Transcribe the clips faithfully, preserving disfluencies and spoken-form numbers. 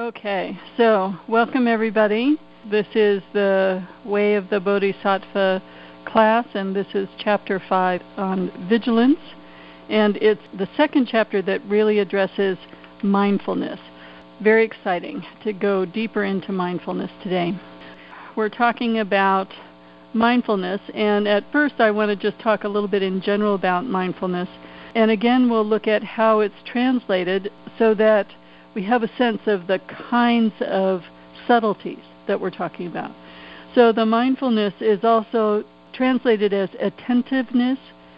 Okay, so welcome everybody. This is the Way of the Bodhisattva class, and this is chapter five on vigilance. And it's the second chapter that really addresses mindfulness. Very exciting to go deeper into mindfulness today. We're talking about mindfulness, and at first I want to just talk a little bit in general about mindfulness. And again, we'll look at how it's translated so that we have a sense of the kinds of subtleties that we're talking about. So the mindfulness is also translated as attentiveness,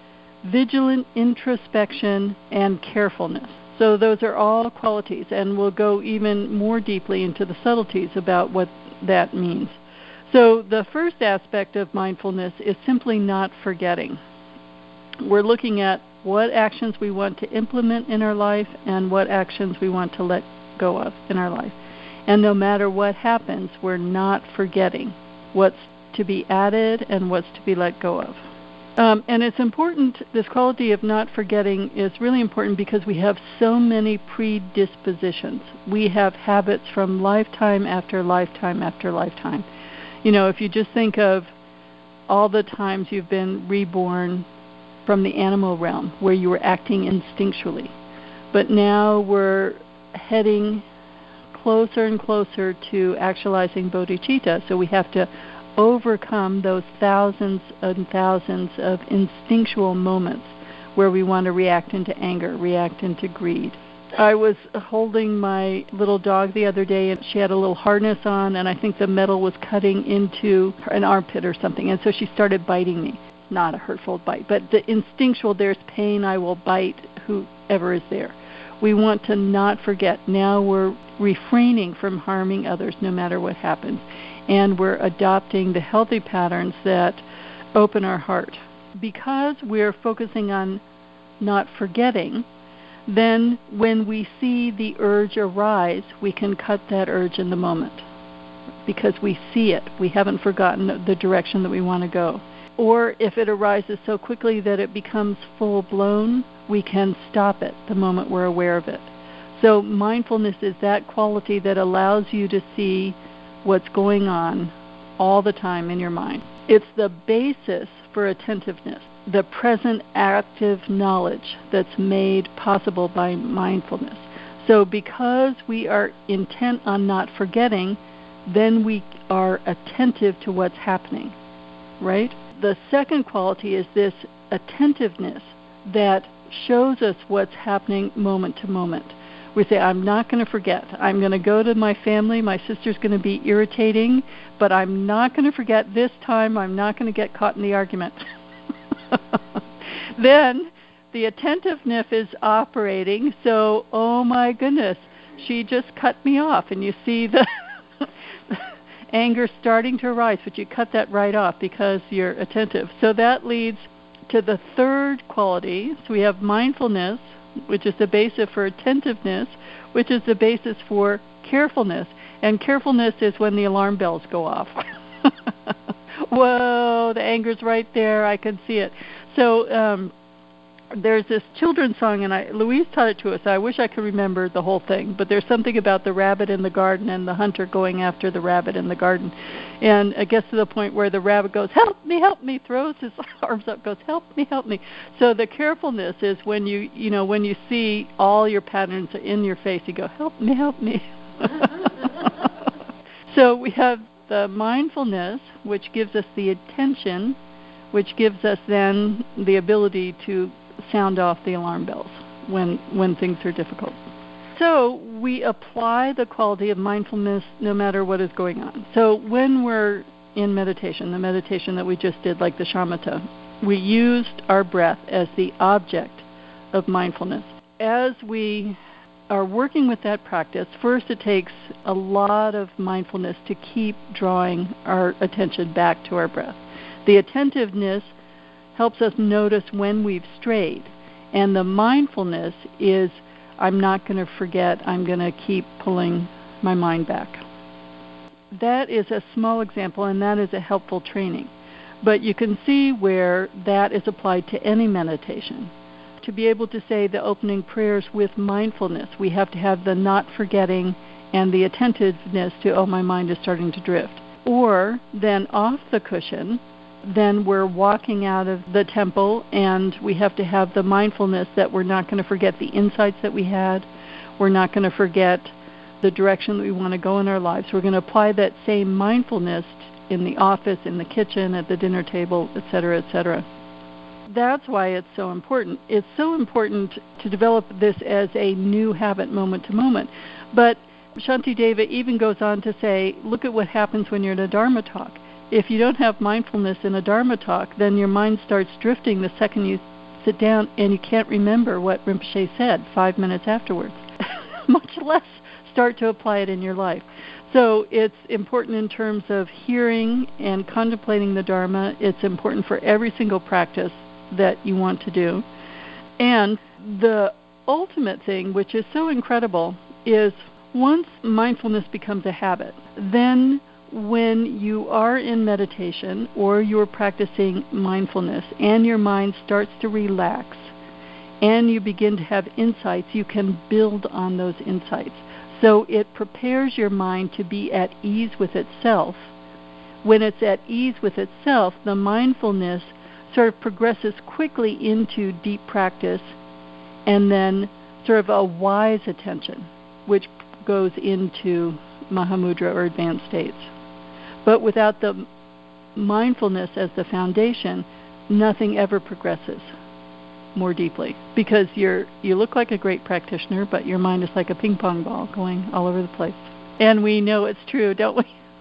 vigilant introspection, and carefulness. So those are all qualities, and we'll go even more deeply into the subtleties about what that means. So the first aspect of mindfulness is simply not forgetting. We're looking at what actions we want to implement in our life and what actions we want to let go of in our life. And no matter what happens, we're not forgetting what's to be added and what's to be let go of. Um, and it's important, this quality of not forgetting is really important because we have so many predispositions. We have habits from lifetime after lifetime after lifetime. You know, if you just think of all the times you've been reborn from the animal realm where you were acting instinctually. But now we're heading closer and closer to actualizing bodhicitta, so we have to overcome those thousands and thousands of instinctual moments where we want to react into anger, react into greed. I was holding my little dog the other day, and she had a little harness on, and I think the metal was cutting into an armpit or something, and so she started biting me. Not a hurtful bite, but the instinctual, there's pain, I will bite whoever is there. We want to not forget. Now we're refraining from harming others no matter what happens. And we're adopting the healthy patterns that open our heart. Because we're focusing on not forgetting, then when we see the urge arise, we can cut that urge in the moment. Because we see it. We haven't forgotten the direction that we want to go. Or if it arises so quickly that it becomes full-blown, we can stop it the moment we're aware of it. So mindfulness is that quality that allows you to see what's going on all the time in your mind. It's the basis for attentiveness, the present active knowledge that's made possible by mindfulness. So because we are intent on not forgetting, then we are attentive to what's happening, right? The second quality is this attentiveness that shows us what's happening moment to moment. We say, I'm not going to forget. I'm going to go to my family. My sister's going to be irritating, but I'm not going to forget this time. I'm not going to get caught in the argument. Then the attentiveness is operating. So, oh my goodness, she just cut me off. And you see the anger starting to arise, but you cut that right off because you're attentive. So that leads to the third quality. So we have mindfulness, which is the basis for attentiveness, which is the basis for carefulness. And carefulness is when the alarm bells go off. Whoa, the anger's right there. I can see it. So um, there's this children's song, and I, Louise taught it to us. I wish I could remember the whole thing, but there's something about the rabbit in the garden and the hunter going after the rabbit in the garden. And it gets to the point where the rabbit goes, help me, help me, throws his arms up, goes, help me, help me. So the carefulness is when you, you know, when you see all your patterns in your face, you go, help me, help me. So we have the mindfulness, which gives us the attention, which gives us then the ability to sound off the alarm bells when when things are difficult. So we apply the quality of mindfulness no matter what is going on. So when we're in meditation, the meditation that we just did, like the shamatha, we used our breath as the object of mindfulness. As we are working with that practice, first it takes a lot of mindfulness to keep drawing our attention back to our breath. The attentiveness helps us notice when we've strayed. And the mindfulness is, I'm not going to forget, I'm going to keep pulling my mind back. That is a small example, and that is a helpful training. But you can see where that is applied to any meditation. To be able to say the opening prayers with mindfulness, we have to have the not forgetting and the attentiveness to, oh, my mind is starting to drift. Or then off the cushion, then we're walking out of the temple, and we have to have the mindfulness that we're not going to forget the insights that we had. We're not going to forget the direction that we want to go in our lives. We're going to apply that same mindfulness in the office, in the kitchen, at the dinner table, et cetera, et cetera. That's why it's so important. It's so important to develop this as a new habit moment to moment. But Shantideva even goes on to say, look at what happens when you're in a Dharma talk. If you don't have mindfulness in a Dharma talk, then your mind starts drifting the second you sit down, and you can't remember what Rinpoche said five minutes afterwards, much less start to apply it in your life. So it's important in terms of hearing and contemplating the Dharma. It's important for every single practice that you want to do. And the ultimate thing, which is so incredible, is once mindfulness becomes a habit, then when you are in meditation or you're practicing mindfulness and your mind starts to relax and you begin to have insights, you can build on those insights. So it prepares your mind to be at ease with itself. When it's at ease with itself, the mindfulness sort of progresses quickly into deep practice and then sort of a wise attention, which goes into Mahamudra or advanced states. But without the mindfulness as the foundation, nothing ever progresses more deeply, because you're you look like a great practitioner, but your mind is like a ping pong ball going all over the place. And we know it's true, don't we?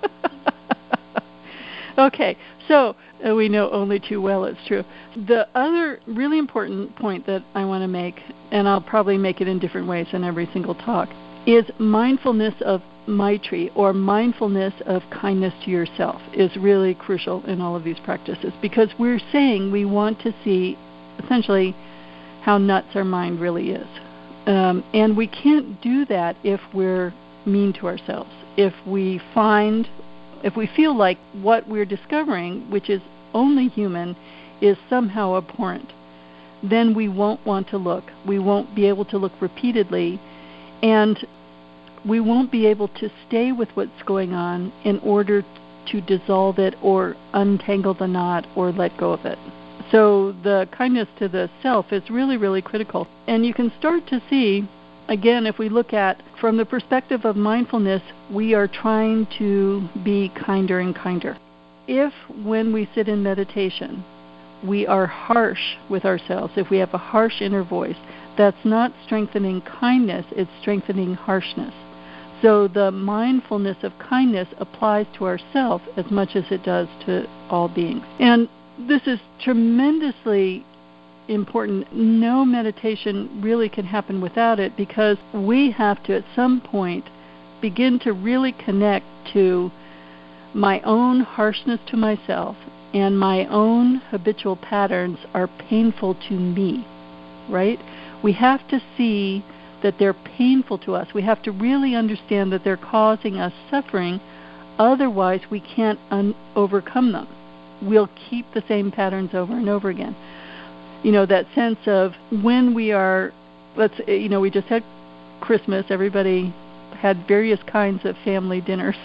Okay, so uh, we know only too well it's true. The other really important point that I want to make, and I'll probably make it in different ways in every single talk, is mindfulness of Maitri, or mindfulness of kindness to yourself, is really crucial in all of these practices, because we're saying we want to see essentially how nuts our mind really is. Um, and we can't do that if we're mean to ourselves. If we find, if we feel like what we're discovering, which is only human, is somehow abhorrent, then we won't want to look. We won't be able to look repeatedly, and we won't be able to stay with what's going on in order to dissolve it or untangle the knot or let go of it. So the kindness to the self is really, really critical. And you can start to see, again, if we look at from the perspective of mindfulness, we are trying to be kinder and kinder. If when we sit in meditation, we are harsh with ourselves, if we have a harsh inner voice, that's not strengthening kindness, it's strengthening harshness. So the mindfulness of kindness applies to ourselves as much as it does to all beings. And this is tremendously important. No meditation really can happen without it, because we have to at some point begin to really connect to my own harshness to myself, and my own habitual patterns are painful to me, right? We have to see that they're painful to us. We have to really understand that they're causing us suffering. Otherwise, we can't un- overcome them. We'll keep the same patterns over and over again. You know, that sense of when we are, let's, you know, we just had Christmas. Everybody had various kinds of family dinners.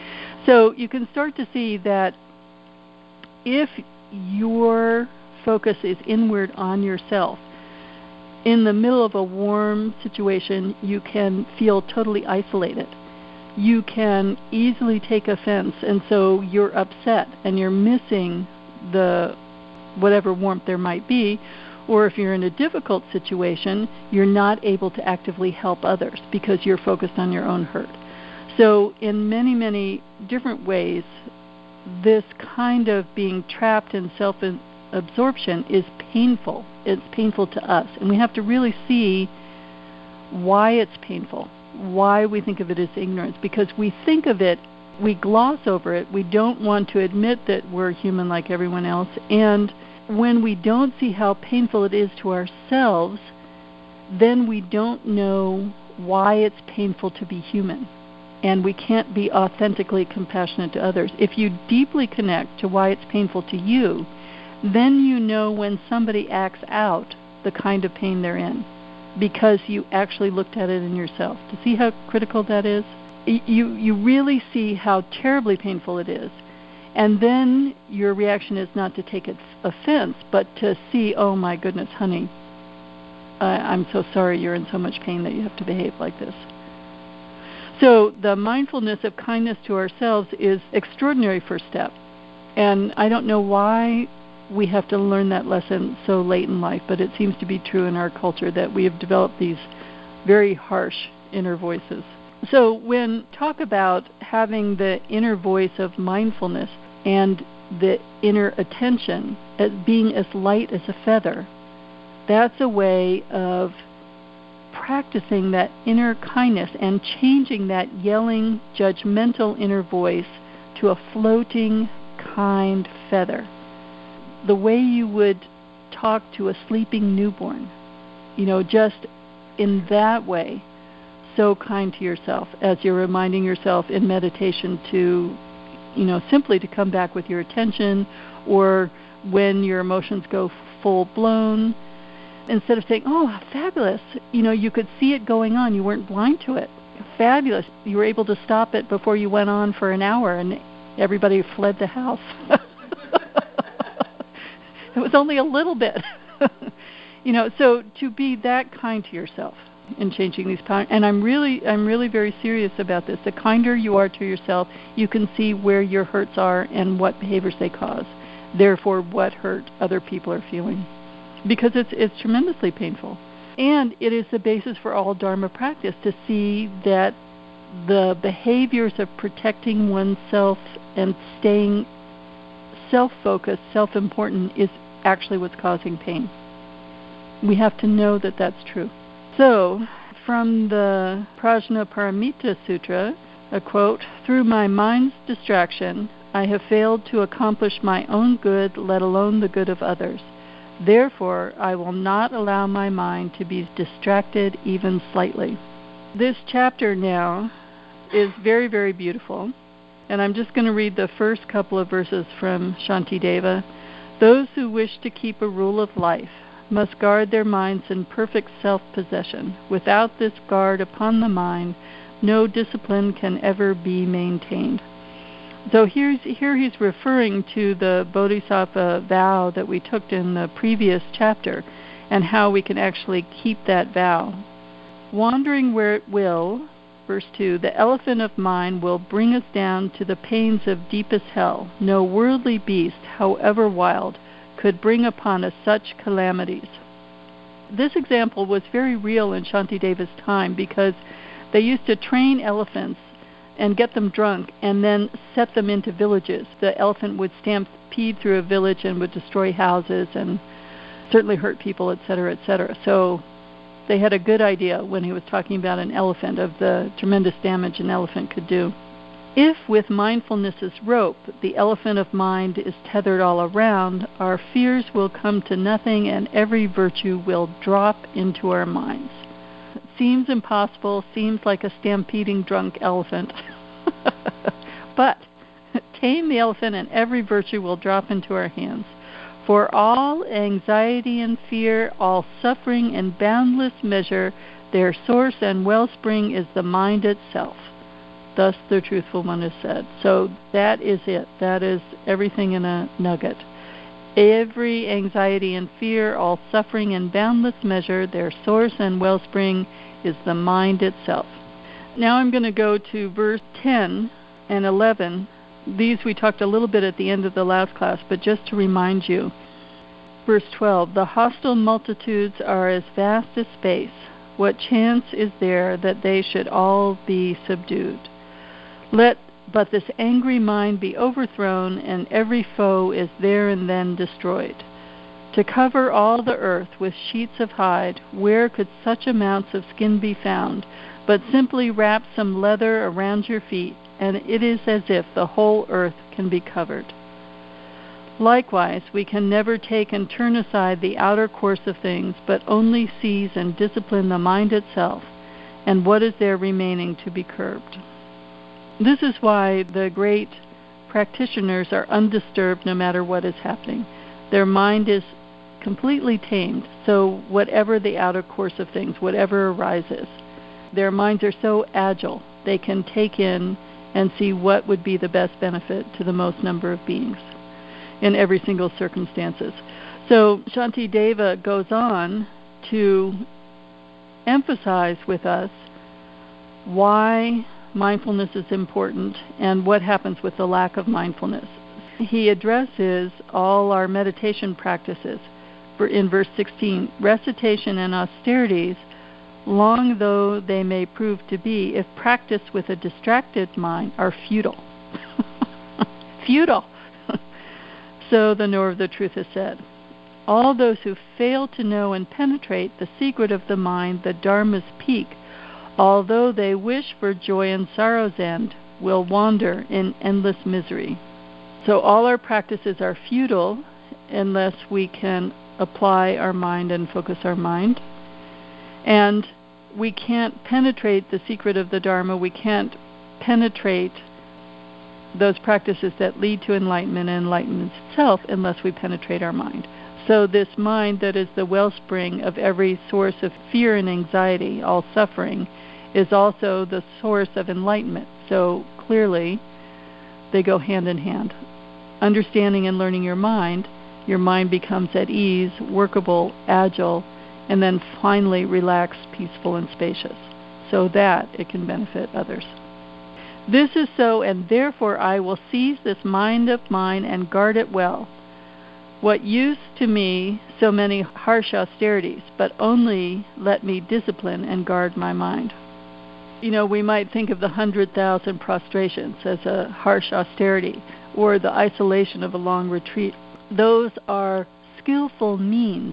So you can start to see that if your focus is inward on yourself, in the middle of a warm situation, you can feel totally isolated. You can easily take offense, and so you're upset and you're missing the whatever warmth there might be. Or if you're in a difficult situation, you're not able to actively help others because you're focused on your own hurt. So in many, many different ways, this kind of being trapped in self-absorption is painful. It's painful to us, and we have to really see why it's painful, why we think of it as ignorance, because we think of it, we gloss over it, we don't want to admit that we're human like everyone else, and when we don't see how painful it is to ourselves, then we don't know why it's painful to be human, and we can't be authentically compassionate to others. If you deeply connect to why it's painful to you, then you know when somebody acts out the kind of pain they're in, because you actually looked at it in yourself. To see how critical that is? you you really see how terribly painful it is. And then your reaction is not to take offense, but to see, oh my goodness, honey, I, I'm so sorry you're in so much pain that you have to behave like this. So the mindfulness of kindness to ourselves is extraordinary first step. And I don't know why we have to learn that lesson so late in life, but it seems to be true in our culture that we have developed these very harsh inner voices. So when talk about having the inner voice of mindfulness and the inner attention as being as light as a feather, that's a way of practicing that inner kindness and changing that yelling, judgmental inner voice to a floating, kind feather. The way you would talk to a sleeping newborn, you know, just in that way, so kind to yourself as you're reminding yourself in meditation to, you know, simply to come back with your attention, or when your emotions go full blown, instead of saying, oh, fabulous, you know, you could see it going on. You weren't blind to it. Fabulous. You were able to stop it before you went on for an hour and everybody fled the house. It was only a little bit. You know, so to be that kind to yourself in changing these patterns. And I'm really, I'm really very serious about this. The kinder you are to yourself, you can see where your hurts are and what behaviors they cause. Therefore, what hurt other people are feeling. Because it's it's tremendously painful. And it is the basis for all Dharma practice, to see that the behaviors of protecting oneself and staying self-focused, self-important is actually what's causing pain. We have to know that that's true. So, from the Prajnaparamita Sutra, a quote, "Through my mind's distraction, I have failed to accomplish my own good, let alone the good of others. Therefore, I will not allow my mind to be distracted even slightly." This chapter now is very, very beautiful. And I'm just going to read the first couple of verses from Shantideva. "Those who wish to keep a rule of life must guard their minds in perfect self-possession. Without this guard upon the mind, no discipline can ever be maintained." So here's, here he's referring to the Bodhisattva vow that we took in the previous chapter and how we can actually keep that vow. "Wandering where it will," verse two, "the elephant of mind will bring us down to the pains of deepest hell. No worldly beast, however wild, could bring upon us such calamities." This example was very real in Shantideva's time, because they used to train elephants and get them drunk and then set them into villages. The elephant would stampede through a village and would destroy houses and certainly hurt people, et cetera, et cetera. So they had a good idea when he was talking about an elephant of the tremendous damage an elephant could do. If with mindfulness as rope, the elephant of mind is tethered all around, our fears will come to nothing and every virtue will drop into our minds. It seems impossible, seems like a stampeding drunk elephant. But tame the elephant and every virtue will drop into our hands. For all anxiety and fear, all suffering and boundless measure, their source and wellspring is the mind itself. Thus the truthful one has said. So that is it. That is everything in a nugget. Every anxiety and fear, all suffering and boundless measure, their source and wellspring is the mind itself. Now I'm going to go to verse ten and eleven. These we talked a little bit at the end of the last class, but just to remind you. Verse twelve, "The hostile multitudes are as vast as space. What chance is there that they should all be subdued? Let but this angry mind be overthrown, and every foe is there and then destroyed. To cover all the earth with sheets of hide, where could such amounts of skin be found? But simply wrap some leather around your feet, and it is as if the whole earth can be covered. Likewise, we can never take and turn aside the outer course of things, but only seize and discipline the mind itself, and what is there remaining to be curbed." This is why the great practitioners are undisturbed no matter what is happening. Their mind is completely tamed, so whatever the outer course of things, whatever arises, their minds are so agile they can take in and see what would be the best benefit to the most number of beings in every single circumstances. So Shantideva goes on to emphasize with us why mindfulness is important and what happens with the lack of mindfulness. He addresses all our meditation practices. In verse sixteen, recitation and austerities, long though they may prove to be, if practiced with a distracted mind, are futile. Futile. So the knower of the truth has said. All those who fail to know and penetrate the secret of the mind, the Dharma's peak, although they wish for joy and sorrow's end, will wander in endless misery. So all our practices are futile unless we can apply our mind and focus our mind. And we can't penetrate the secret of the Dharma. We can't penetrate those practices that lead to enlightenment and enlightenment itself unless we penetrate our mind. So this mind that is the wellspring of every source of fear and anxiety, all suffering, is also the source of enlightenment. So clearly, they go hand in hand. Understanding and learning your mind, your mind becomes at ease, workable, agile, and then finally relaxed, peaceful, and spacious, so that it can benefit others. This is so, and therefore I will seize this mind of mine and guard it well. What use to me so many harsh austerities, but only let me discipline and guard my mind. You know, we might think of the hundred thousand prostrations as a harsh austerity, or the isolation of a long retreat. Those are skillful means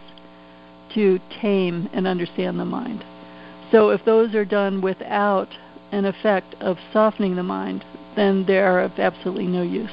to tame and understand the mind. So if those are done without an effect of softening the mind, then they are of absolutely no use.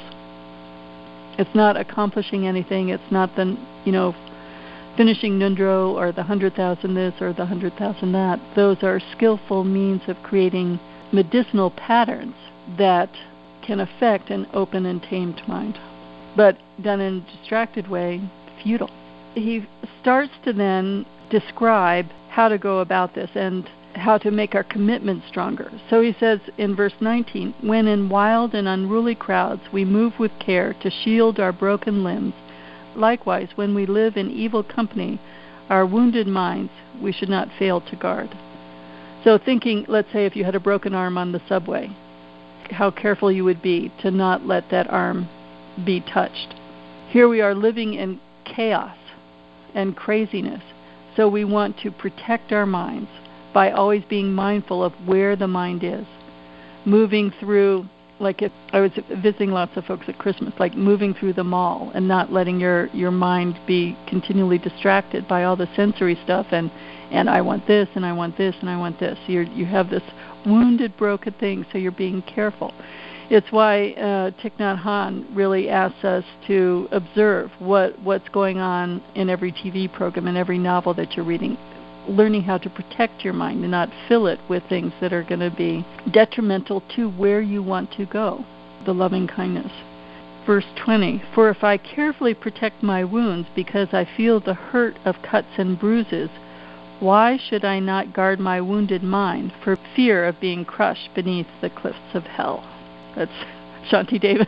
It's not accomplishing anything. It's not the, you know, finishing Nundro or the hundred thousand this or the hundred thousand that. Those are skillful means of creating medicinal patterns that can affect an open and tamed mind. But done in a distracted way, futile. He starts to then describe how to go about this and how to make our commitment stronger. So he says in verse nineteen, when in wild and unruly crowds we move with care to shield our broken limbs, likewise when we live in evil company, our wounded minds we should not fail to guard. So thinking, let's say if you had a broken arm on the subway, how careful you would be to not let that arm be touched. Here we are living in chaos and craziness, so we want to protect our minds by always being mindful of where the mind is. Moving through, like if I was visiting lots of folks at Christmas, like moving through the mall and not letting your, your mind be continually distracted by all the sensory stuff and, and I want this and I want this and I want this. You're, you have this wounded, broken thing, so you're being careful. It's why uh, Thich Nhat Hanh really asks us to observe what, what's going on in every T V program and every novel that you're reading, learning how to protect your mind and not fill it with things that are going to be detrimental to where you want to go, the loving kindness. Verse twenty, for if I carefully protect my wounds because I feel the hurt of cuts and bruises, why should I not guard my wounded mind for fear of being crushed beneath the cliffs of hell? That's Shantideva's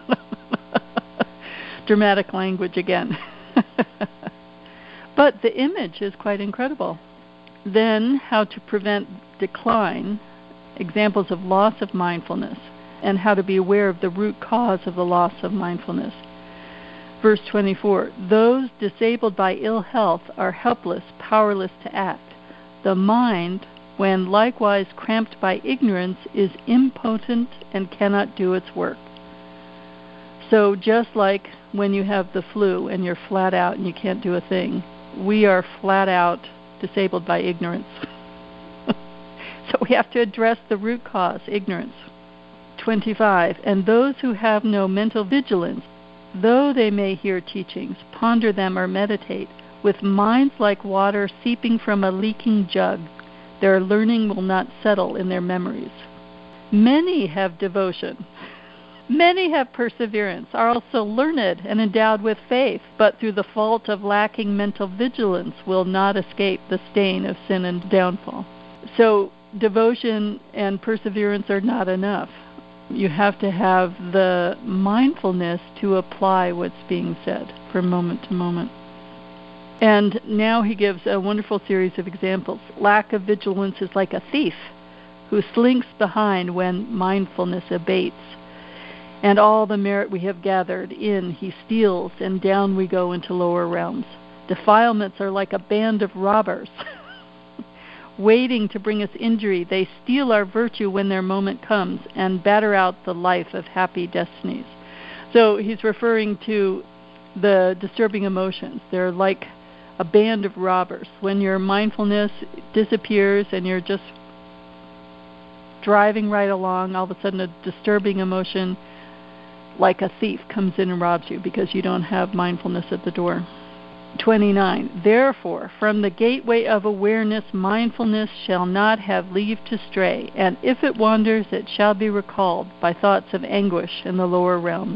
dramatic language again. But the image is quite incredible. Then, how to prevent decline, examples of loss of mindfulness, and how to be aware of the root cause of the loss of mindfulness. Verse twenty-four, those disabled by ill health are helpless, powerless to act. The mind, when likewise cramped by ignorance, is impotent and cannot do its work. So just like when you have the flu and you're flat out and you can't do a thing, we are flat out disabled by ignorance. So we have to address the root cause, ignorance. twenty-five, and those who have no mental vigilance, though they may hear teachings, ponder them or meditate, with minds like water seeping from a leaking jug, their learning will not settle in their memories. Many have devotion. Many have perseverance, are also learned and endowed with faith, but through the fault of lacking mental vigilance will not escape the stain of sin and downfall. So devotion and perseverance are not enough. You have to have the mindfulness to apply what's being said from moment to moment. And now he gives a wonderful series of examples. Lack of vigilance is like a thief who slinks behind when mindfulness abates. And all the merit we have gathered in he steals, and down we go into lower realms. Defilements are like a band of robbers, waiting to bring us injury. They steal our virtue when their moment comes, and batter out the life of happy destinies. So he's referring to the disturbing emotions. They're like a band of robbers. When your mindfulness disappears and you're just driving right along, all of a sudden a disturbing emotion like a thief comes in and robs you because you don't have mindfulness at the door. twenty-nine. Therefore, from the gateway of awareness, mindfulness shall not have leave to stray, and if it wanders, it shall be recalled by thoughts of anguish in the lower realms.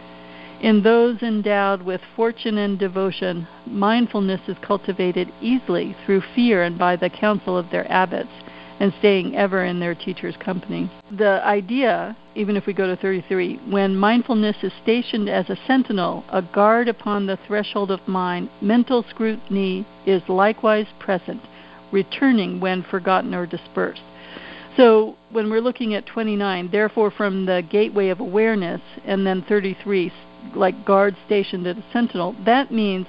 In those endowed with fortune and devotion, mindfulness is cultivated easily through fear and by the counsel of their abbots, and staying ever in their teacher's company. The idea, even if we go to thirty-three, when mindfulness is stationed as a sentinel, a guard upon the threshold of mind, mental scrutiny is likewise present, returning when forgotten or dispersed. So when we're looking at twenty-nine, therefore from the gateway of awareness, and then thirty-three, like guard stationed at a sentinel, that means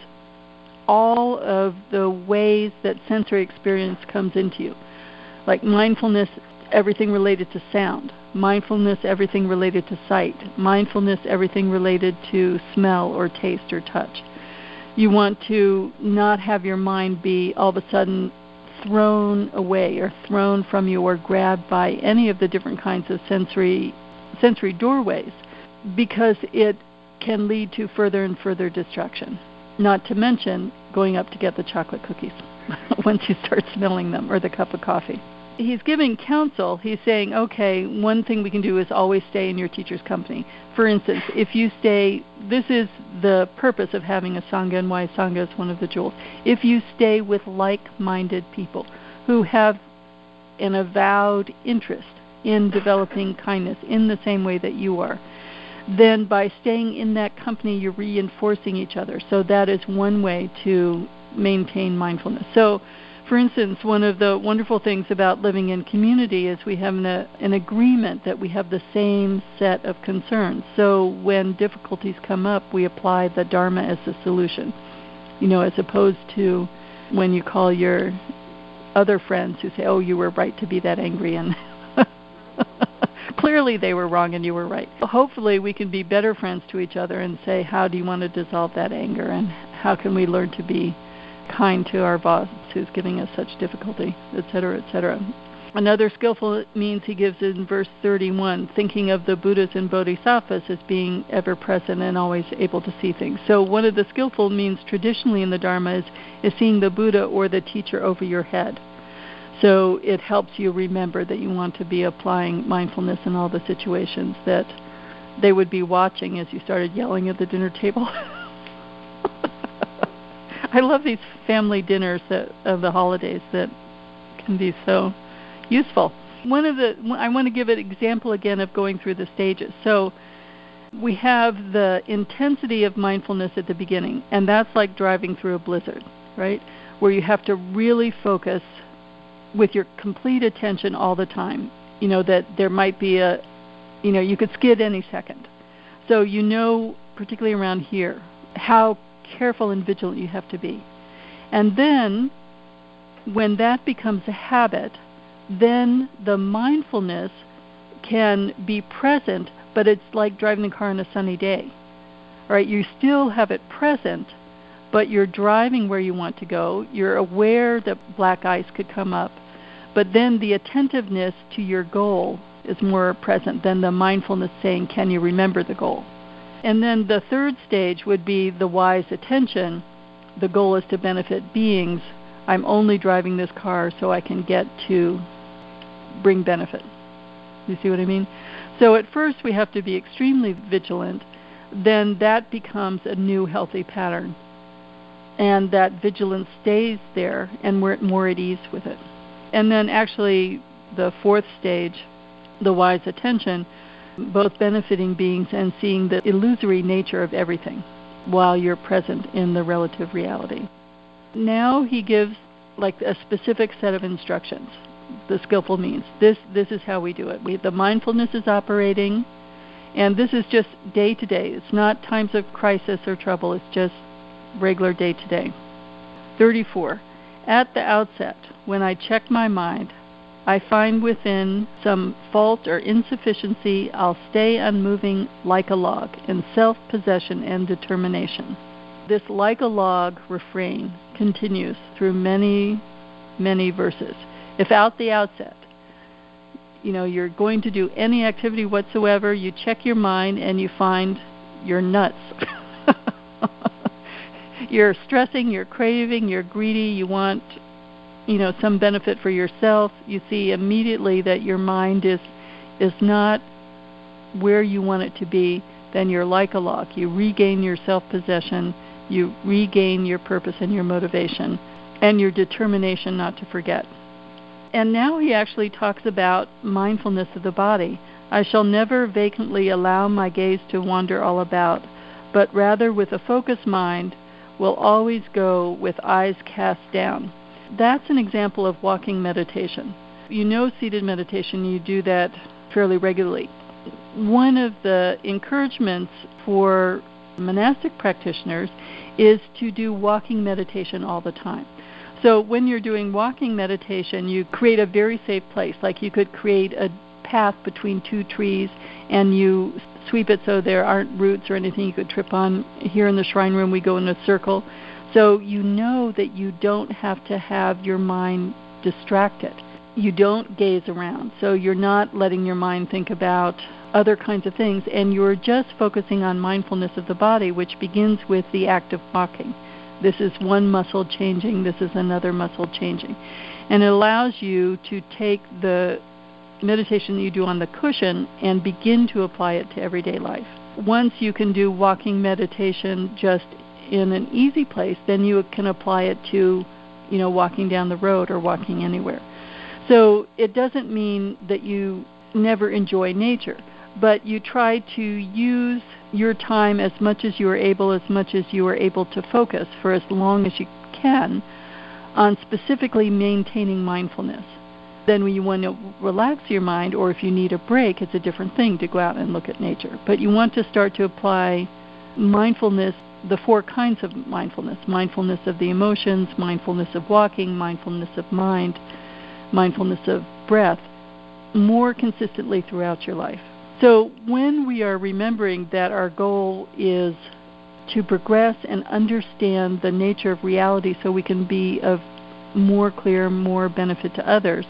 all of the ways that sensory experience comes into you. Like mindfulness, everything related to sound. Mindfulness, everything related to sight. Mindfulness, everything related to smell or taste or touch. You want to not have your mind be all of a sudden thrown away or thrown from you or grabbed by any of the different kinds of sensory sensory doorways, because it can lead to further and further destruction. Not to mention going up to get the chocolate cookies once you start smelling them, or the cup of coffee. He's giving counsel. He's saying, okay, one thing we can do is always stay in your teacher's company. For instance, if you stay, this is the purpose of having a Sangha, and why Sangha is one of the jewels. If you stay with like-minded people who have an avowed interest in developing kindness in the same way that you are, then by staying in that company, you're reinforcing each other. So that is one way to maintain mindfulness. So, for instance, one of the wonderful things about living in community is we have an, a, an agreement that we have the same set of concerns. So when difficulties come up, we apply the Dharma as the solution, you know, as opposed to when you call your other friends who say, oh, you were right to be that angry, and clearly they were wrong and you were right. Hopefully we can be better friends to each other and say, how do you want to dissolve that anger, and how can we learn to be kind to our boss who's giving us such difficulty, et cetera, et cetera. Another skillful means he gives in verse thirty-one, thinking of the Buddhas and Bodhisattvas as being ever present and always able to see things. So one of the skillful means traditionally in the Dharma is, is seeing the Buddha or the teacher over your head. So it helps you remember that you want to be applying mindfulness in all the situations, that they would be watching as you started yelling at the dinner table. I love these family dinners that, of the holidays that can be so useful. One of the, I want to give an example again of going through the stages. So we have the intensity of mindfulness at the beginning, and that's like driving through a blizzard, right? Where you have to really focus with your complete attention all the time. You know, that there might be a, you know, you could skid any second. So you know, particularly around here, how careful and vigilant you have to be. And then when that becomes a habit, then the mindfulness can be present, but it's like driving the car on a sunny day. All right, you still have it present, but you're driving where you want to go. You're aware that black ice could come up, but then the attentiveness to your goal is more present than the mindfulness saying, can you remember the goal? And then the third stage would be the wise attention. The goal is to benefit beings. I'm only driving this car so I can get to bring benefit. You see what I mean? So at first we have to be extremely vigilant. Then that becomes a new healthy pattern. And that vigilance stays there, and we're more at ease with it. And then actually the fourth stage, the wise attention, both benefiting beings and seeing the illusory nature of everything while you're present in the relative reality. Now he gives like a specific set of instructions, the skillful means. This this is how we do it. We the mindfulness is operating, and this is just day to day. It's not times of crisis or trouble. It's just regular day to day. thirty-four. At the outset, when I check my mind, I find within some fault or insufficiency, I'll stay unmoving like a log in self-possession and determination. This like a log refrain continues through many, many verses. If at the outset, you know, you're going to do any activity whatsoever, you check your mind and you find you're nuts. You're stressing, you're craving, you're greedy, you want, you know, some benefit for yourself. You see immediately that your mind is is not where you want it to be. Then you're like a log. You regain your self-possession, you regain your purpose and your motivation, and your determination not to forget. And now he actually talks about mindfulness of the body. I shall never vacantly allow my gaze to wander all about, but rather with a focused mind will always go with eyes cast down. That's an example of walking meditation. You know seated meditation, you do that fairly regularly. One of the encouragements for monastic practitioners is to do walking meditation all the time. So when you're doing walking meditation, you create a very safe place. Like you could create a path between two trees and you sweep it so there aren't roots or anything you could trip on. Here in the shrine room, we go in a circle. So you know that you don't have to have your mind distracted. You don't gaze around. So you're not letting your mind think about other kinds of things, and you're just focusing on mindfulness of the body, which begins with the act of walking. This is one muscle changing, this is another muscle changing. And it allows you to take the meditation that you do on the cushion and begin to apply it to everyday life. Once you can do walking meditation just in an easy place, then you can apply it to, you know, walking down the road or walking anywhere. So it doesn't mean that you never enjoy nature, but you try to use your time as much as you are able, as much as you are able to focus for as long as you can on specifically maintaining mindfulness. Then when you want to relax your mind, or if you need a break, it's a different thing to go out and look at nature. But you want to start to apply mindfulness, the four kinds of mindfulness: mindfulness of the emotions, mindfulness of walking, mindfulness of mind, mindfulness of breath, more consistently throughout your life. So when we are remembering that our goal is to progress and understand the nature of reality so we can be of more clear, more benefit to others,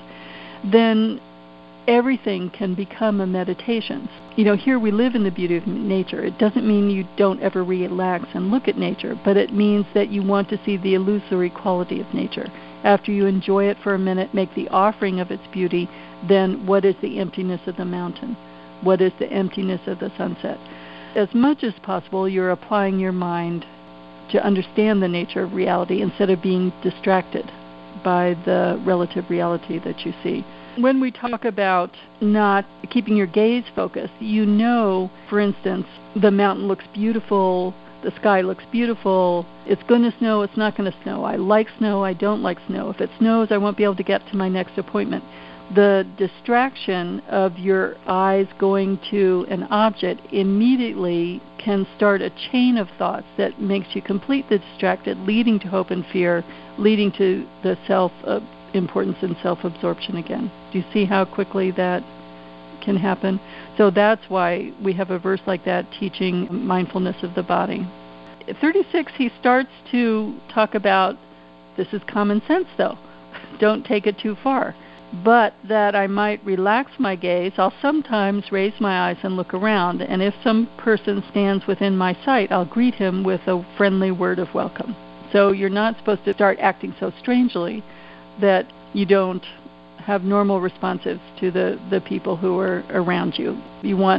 then everything can become a meditation. You know, here we live in the beauty of nature. It doesn't mean you don't ever relax and look at nature, but it means that you want to see the illusory quality of nature. After you enjoy it for a minute, make the offering of its beauty, then what is the emptiness of the mountain? What is the emptiness of the sunset? As much as possible, you're applying your mind to understand the nature of reality instead of being distracted by the relative reality that you see. When we talk about not keeping your gaze focused, you know, for instance, the mountain looks beautiful, the sky looks beautiful, it's going to snow, it's not going to snow, I like snow, I don't like snow, if it snows, I won't be able to get to my next appointment. The distraction of your eyes going to an object immediately can start a chain of thoughts that makes you completely distracted, leading to hope and fear, leading to the self-importance and self-absorption again. Do you see how quickly that can happen? So that's why we have a verse like that teaching mindfulness of the body. At thirty-six, he starts to talk about, this is common sense though, don't take it too far. But that I might relax my gaze, I'll sometimes raise my eyes and look around, and if some person stands within my sight, I'll greet him with a friendly word of welcome. So you're not supposed to start acting so strangely that you don't have normal responses to the, the people who are around you. You want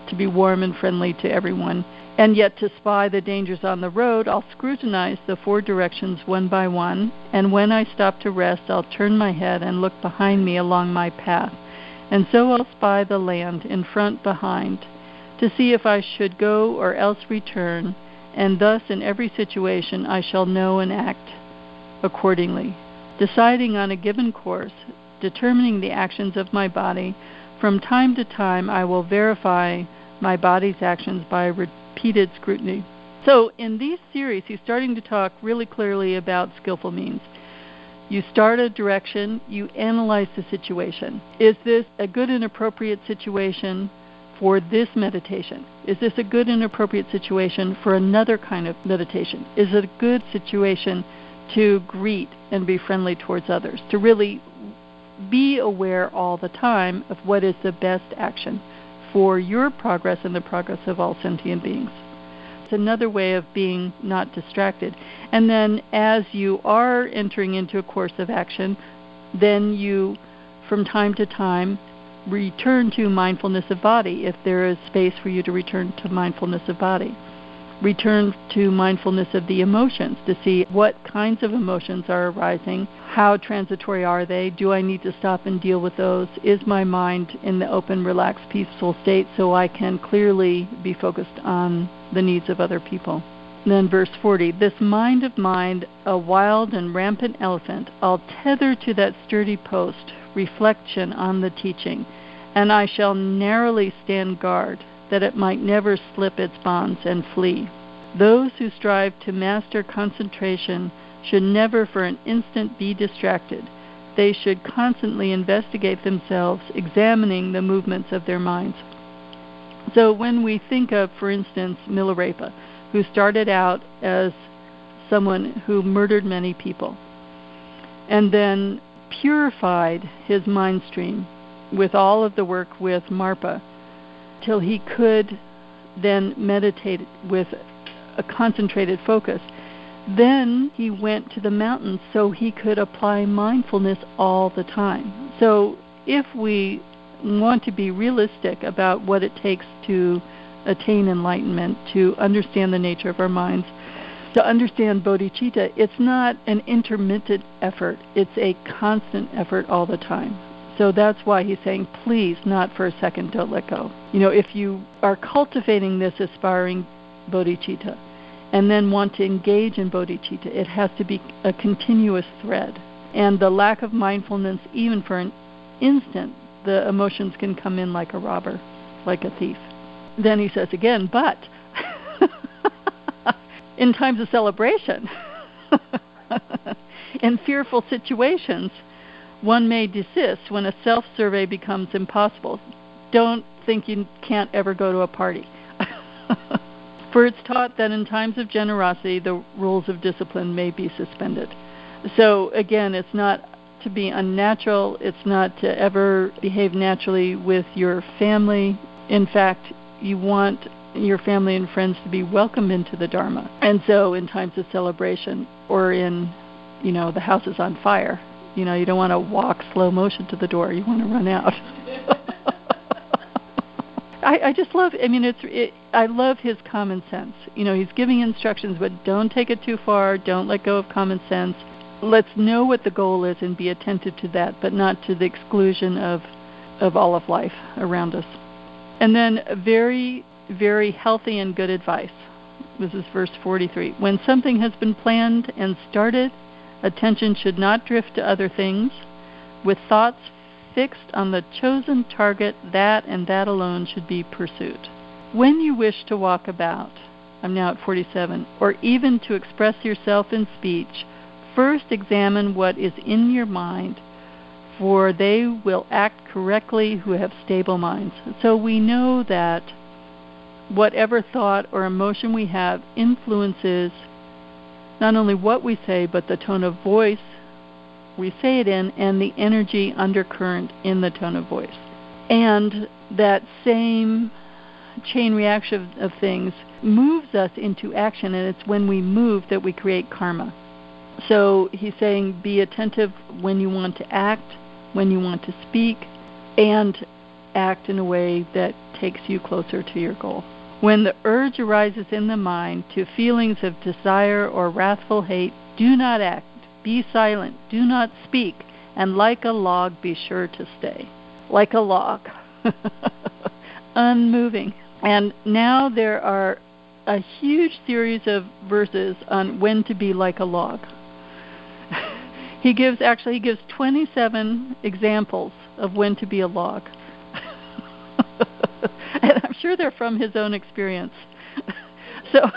to be warm and friendly to everyone. And yet to spy the dangers on the road, I'll scrutinize the four directions one by one, and when I stop to rest, I'll turn my head and look behind me along my path. And so I'll spy the land in front, behind, to see if I should go or else return, and thus in every situation I shall know and act accordingly, deciding on a given course, determining the actions of my body. From time to time I will verify my body's actions by repeated scrutiny. So in these series, he's starting to talk really clearly about skillful means. You start a direction, you analyze the situation. Is this a good and appropriate situation for this meditation? Is this a good and appropriate situation for another kind of meditation? Is it a good situation to greet and be friendly towards others? To really be aware all the time of what is the best action for your progress and the progress of all sentient beings. It's another way of being not distracted. And then as you are entering into a course of action, then you, from time to time, return to mindfulness of body, if there is space for you to return to mindfulness of body. Return to mindfulness of the emotions to see what kinds of emotions are arising, how transitory are they, do I need to stop and deal with those, is my mind in the open, relaxed, peaceful state so I can clearly be focused on the needs of other people. And then verse forty, this mind of mine, a wild and rampant elephant, I'll tether to that sturdy post, reflection on the teaching, and I shall narrowly stand guard, that it might never slip its bonds and flee. Those who strive to master concentration should never for an instant be distracted. They should constantly investigate themselves, examining the movements of their minds. So when we think of, for instance, Milarepa, who started out as someone who murdered many people, and then purified his mind stream with all of the work with Marpa, till he could then meditate with a concentrated focus. Then he went to the mountains so he could apply mindfulness all the time. So if we want to be realistic about what it takes to attain enlightenment, to understand the nature of our minds, to understand bodhicitta, it's not an intermittent effort. It's a constant effort all the time. So that's why he's saying, please, not for a second, don't let go. You know, if you are cultivating this aspiring bodhicitta and then want to engage in bodhicitta, it has to be a continuous thread. And the lack of mindfulness, even for an instant, the emotions can come in like a robber, like a thief. Then he says again, but in times of celebration, in fearful situations, one may desist when a self-survey becomes impossible. Don't think you can't ever go to a party. For it's taught that in times of generosity, the rules of discipline may be suspended. So again, it's not to be unnatural. It's not to ever behave naturally with your family. In fact, you want your family and friends to be welcomed into the Dharma. And so in times of celebration, or in, you know, the house is on fire, you know, you don't want to walk slow motion to the door. You want to run out. I, I just love, I mean, it's. It, I love his common sense. You know, he's giving instructions, but don't take it too far. Don't let go of common sense. Let's know what the goal is and be attentive to that, but not to the exclusion of, of all of life around us. And then very, very healthy and good advice. This is verse forty-three. When something has been planned and started, attention should not drift to other things. With thoughts fixed on the chosen target, that and that alone should be pursued. When you wish to walk about, I'm now at forty-seven, or even to express yourself in speech, first examine what is in your mind, for they will act correctly who have stable minds. So we know that whatever thought or emotion we have influences not only what we say, but the tone of voice we say it in and the energy undercurrent in the tone of voice. And that same chain reaction of things moves us into action, and it's when we move that we create karma. So he's saying be attentive when you want to act, when you want to speak, and act in a way that takes you closer to your goal. When the urge arises in the mind to feelings of desire or wrathful hate, do not act, be silent, do not speak, and like a log be sure to stay. Like a log. Unmoving. And now there are a huge series of verses on when to be like a log. He gives, actually, he gives twenty-seven examples of when to be a log. And I'm sure they're from his own experience. So,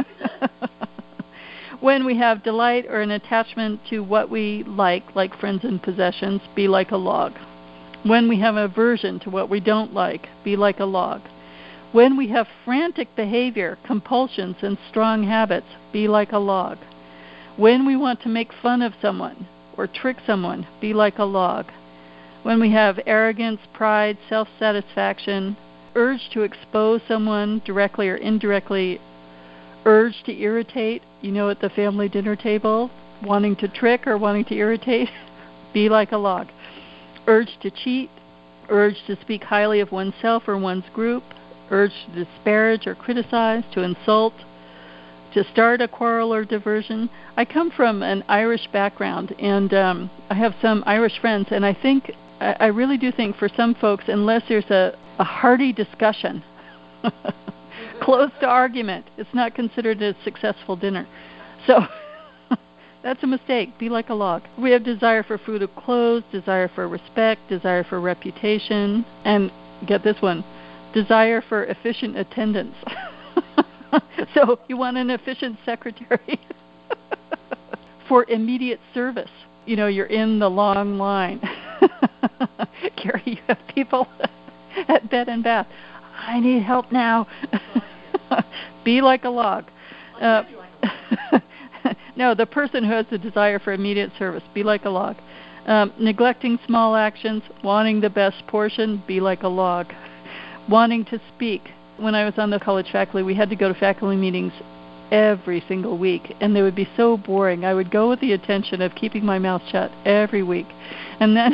when we have delight or an attachment to what we like, like friends and possessions, be like a log. When we have aversion to what we don't like, be like a log. When we have frantic behavior, compulsions, and strong habits, be like a log. When we want to make fun of someone or trick someone, be like a log. When we have arrogance, pride, self-satisfaction, urge to expose someone directly or indirectly, urge to irritate, you know, at the family dinner table, wanting to trick or wanting to irritate, be like a log. Urge to cheat, urge to speak highly of oneself or one's group, urge to disparage or criticize, to insult, to start a quarrel or diversion. I come from an Irish background, and um, I have some Irish friends, and I think, I, I really do think for some folks, unless there's a, a hearty discussion, close to argument, it's not considered a successful dinner. So that's a mistake. Be like a log. We have desire for food or clothes, desire for respect, desire for reputation, and get this one, desire for efficient attendance. So you want an efficient secretary for immediate service. You know, you're in the long line. Carrie, you have people at bed and bath. I need help now. Be like a log. Uh, no, the person who has the desire for immediate service, be like a log. Um, neglecting small actions, wanting the best portion, be like a log. Wanting to speak. When I was on the college faculty, we had to go to faculty meetings every single week, and they would be so boring. I would go with the intention of keeping my mouth shut every week. And then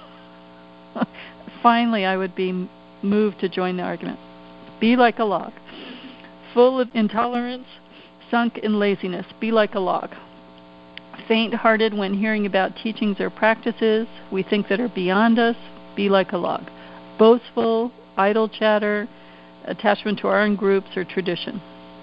finally I would be moved to join the argument. Be like a log. Full of intolerance, sunk in laziness, be like a log. Faint-hearted when hearing about teachings or practices we think that are beyond us, be like a log. Boastful, idle chatter, attachment to our own groups or tradition.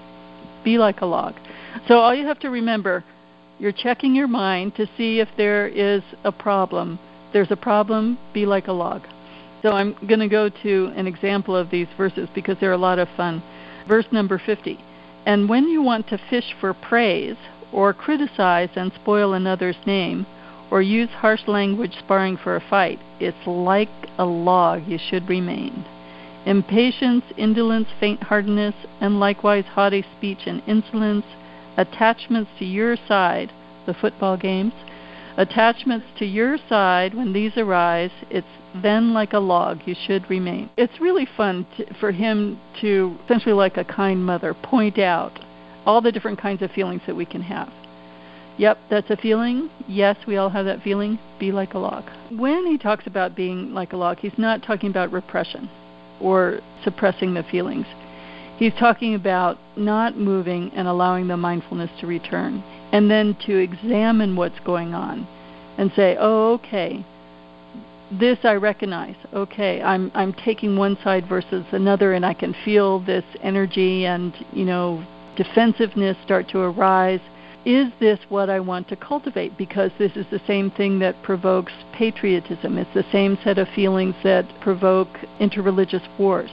Be like a log. So all you have to remember, you're checking your mind to see if there is a problem. There's a problem, be like a log. So I'm going to go to an example of these verses because they're a lot of fun. Verse number fifty. And when you want to fish for praise, or criticize and spoil another's name, or use harsh language sparring for a fight, it's like a log you should remain. Impatience, indolence, faint-heartedness, and likewise haughty speech and insolence, attachments to your side, the football games, attachments to your side, when these arise, it's then like a log you should remain. It's really fun to, for him to, essentially like a kind mother, point out all the different kinds of feelings that we can have. Yep, that's a feeling. Yes, we all have that feeling. Be like a log. When he talks about being like a log, he's not talking about repression or suppressing the feelings. He's talking about not moving and allowing the mindfulness to return, and then to examine what's going on and say, oh, okay, this I recognize. Okay, I'm I'm taking one side versus another, and I can feel this energy and, you know, defensiveness start to arise. Is this what I want to cultivate? Because this is the same thing that provokes patriotism. It's the same set of feelings that provoke interreligious wars.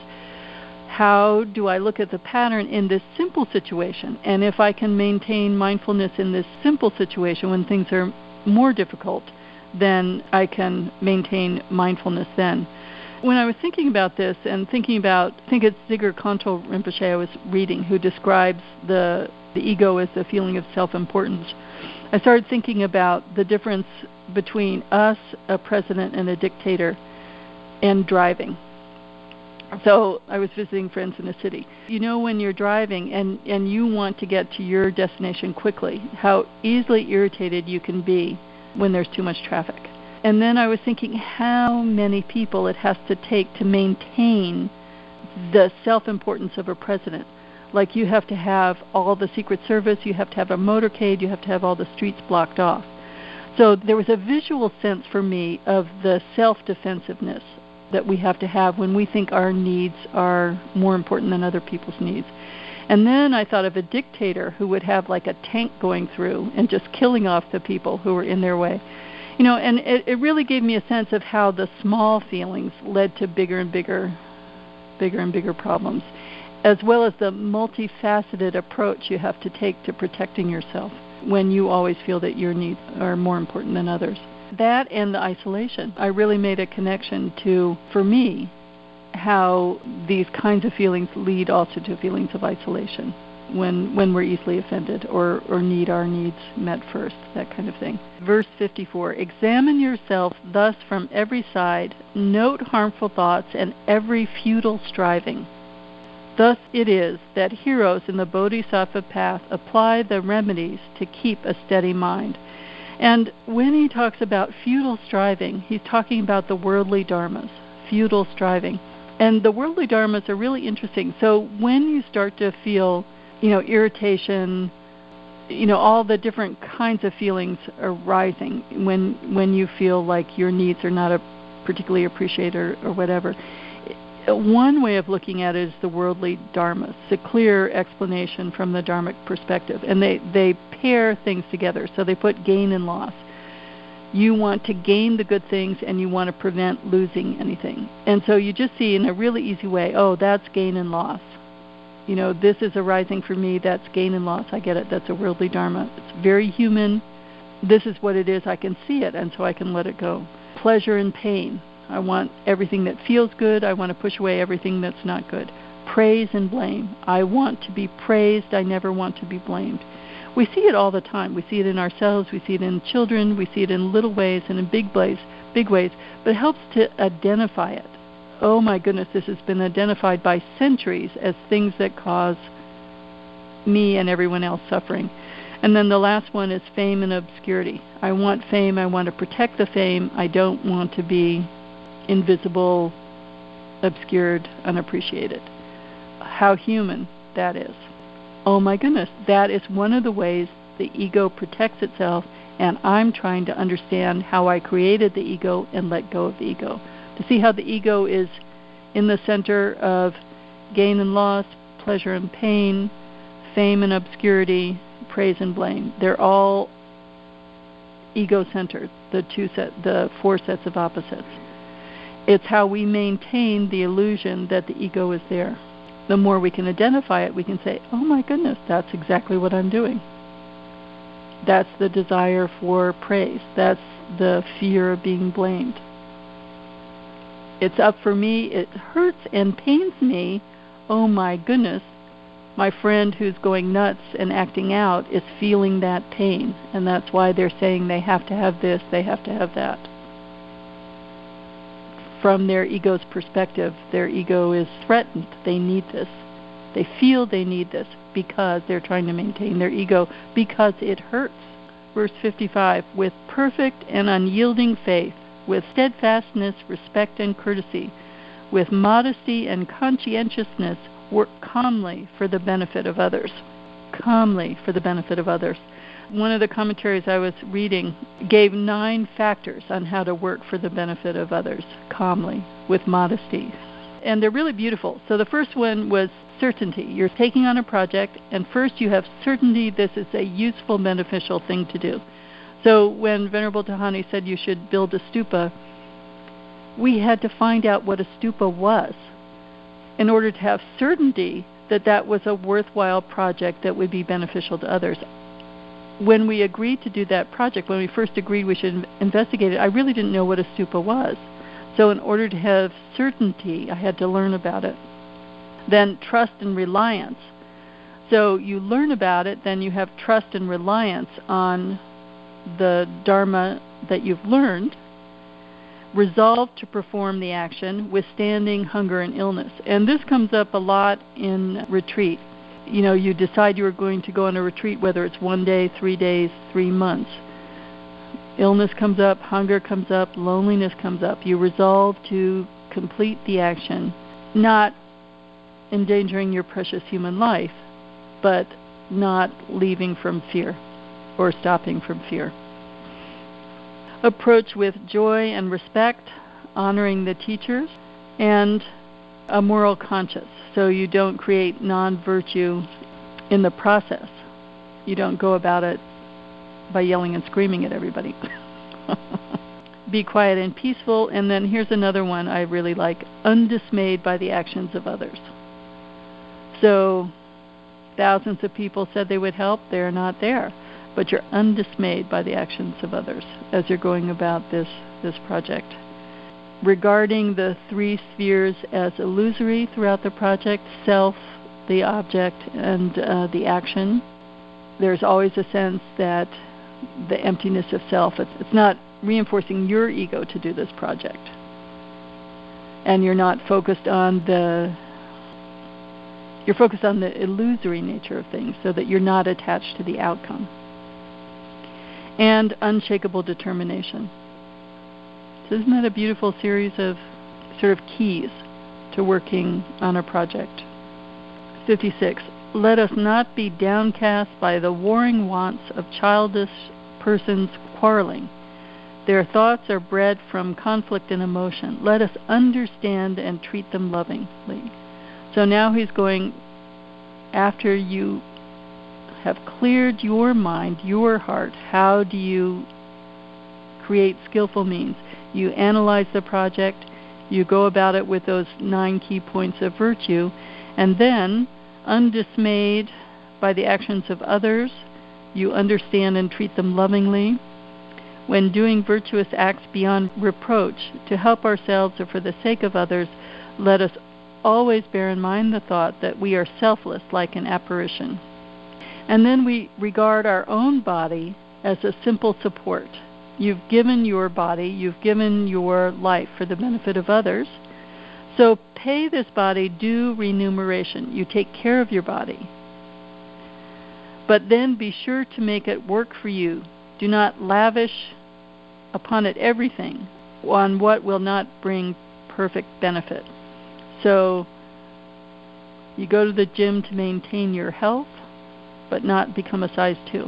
How do I look at the pattern in this simple situation? And if I can maintain mindfulness in this simple situation when things are more difficult, then I can maintain mindfulness then. When I was thinking about this and thinking about, I think it's Zigor Khanto Rinpoche I was reading, who describes the, the ego as the feeling of self-importance. I started thinking about the difference between us, a president, and a dictator, and driving. So I was visiting friends in a city. You know, when you're driving and, and you want to get to your destination quickly, how easily irritated you can be when there's too much traffic. And then I was thinking how many people it has to take to maintain the self-importance of a president. Like you have to have all the Secret Service, you have to have a motorcade, you have to have all the streets blocked off. So there was a visual sense for me of the self-defensiveness that we have to have when we think our needs are more important than other people's needs. And then I thought of a dictator who would have like a tank going through and just killing off the people who were in their way. You know, and it, it really gave me a sense of how the small feelings led to bigger and bigger, bigger and bigger problems, as well as the multifaceted approach you have to take to protecting yourself when you always feel that your needs are more important than others. That and the isolation. I really made a connection to, for me, how these kinds of feelings lead also to feelings of isolation when when we're easily offended or, or need our needs met first, that kind of thing. Verse fifty-four, examine yourself thus from every side, note harmful thoughts and every futile striving. Thus it is that heroes in the Bodhisattva path apply the remedies to keep a steady mind. And when he talks about futile striving, he's talking about the worldly dharmas, futile striving. And the worldly dharmas are really interesting. So when you start to feel, you know, irritation, you know, all the different kinds of feelings are rising when when you feel like your needs are not a particularly appreciated or, or whatever. One way of looking at it is the worldly dharmas, a clear explanation from the dharmic perspective. And they, they pair things together. So they put gain and loss. You want to gain the good things and you want to prevent losing anything. And so you just see in a really easy way, oh, that's gain and loss. You know, this is arising for me, that's gain and loss. I get it, that's a worldly dharma. It's very human. This is what it is, I can see it, and so I can let it go. Pleasure and pain. I want everything that feels good. I want to push away everything that's not good. Praise and blame. I want to be praised. I never want to be blamed. We see it all the time. We see it in ourselves. We see it in children. We see it in little ways and in big ways, big ways. But it helps to identify it. Oh my goodness, this has been identified by centuries as things that cause me and everyone else suffering. And then the last one is fame and obscurity. I want fame. I want to protect the fame. I don't want to be invisible, obscured, unappreciated. How human that is. Oh my goodness, that is one of the ways the ego protects itself, and I'm trying to understand how I created the ego and let go of the ego. To see how the ego is in the center of gain and loss, pleasure and pain, fame and obscurity, praise and blame. They're all ego-centered, the two set, the four sets of opposites. It's how we maintain the illusion that the ego is there. The more we can identify it, we can say, oh my goodness, that's exactly what I'm doing. That's the desire for praise. That's the fear of being blamed. It's up for me. It hurts and pains me. Oh my goodness, my friend who's going nuts and acting out is feeling that pain. And that's why they're saying they have to have this, they have to have that. From their ego's perspective, their ego is threatened. They need this. They feel they need this because they're trying to maintain their ego because it hurts. Verse fifty-five, with perfect and unyielding faith, with steadfastness, respect, and courtesy, with modesty and conscientiousness, work calmly for the benefit of others. Calmly for the benefit of others. One of the commentaries I was reading gave nine factors on how to work for the benefit of others, calmly, with modesty. And they're really beautiful. So the first one was certainty. You're taking on a project, and first you have certainty this is a useful, beneficial thing to do. So when Venerable Tahani said you should build a stupa, we had to find out what a stupa was in order to have certainty that that was a worthwhile project that would be beneficial to others. When we agreed to do that project, when we first agreed we should investigate it, I really didn't know what a stupa was. So in order to have certainty, I had to learn about it. Then trust and reliance. So you learn about it, then you have trust and reliance on the Dharma that you've learned. Resolve to perform the action, withstanding hunger and illness. And this comes up a lot in retreat. You know, you decide you are going to go on a retreat, whether it's one day, three days, three months. Illness comes up, hunger comes up, loneliness comes up. You resolve to complete the action, not endangering your precious human life, but not leaving from fear or stopping from fear. Approach with joy and respect, honoring the teachers, and a moral conscience, so you don't create non-virtue in the process. You don't go about it by yelling and screaming at everybody. Be quiet and peaceful. And then here's another one I really like: undismayed by the actions of others. So thousands of people said they would help. They're not there. But you're undismayed by the actions of others as you're going about this, this project. Regarding the three spheres as illusory throughout the project: self, the object, and uh, the action. There's always a sense that the emptiness of self, it's, it's not reinforcing your ego to do this project. And you're not focused on the, you're focused on the illusory nature of things, so that you're not attached to the outcome. And unshakable determination. So isn't that a beautiful series of sort of keys to working on a project? fifty-six. Let us not be downcast by the warring wants of childish persons quarreling. Their thoughts are bred from conflict and emotion. Let us understand and treat them lovingly. So now he's going, after you have cleared your mind, your heart, how do you create skillful means? You analyze the project, you go about it with those nine key points of virtue, and then, undismayed by the actions of others, you understand and treat them lovingly. When doing virtuous acts beyond reproach, to help ourselves or for the sake of others, let us always bear in mind the thought that we are selfless like an apparition. And then we regard our own body as a simple support. You've given your body, you've given your life for the benefit of others. So pay this body due remuneration. You take care of your body. But then be sure to make it work for you. Do not lavish upon it everything on what will not bring perfect benefit. So you go to the gym to maintain your health, but not become a size two.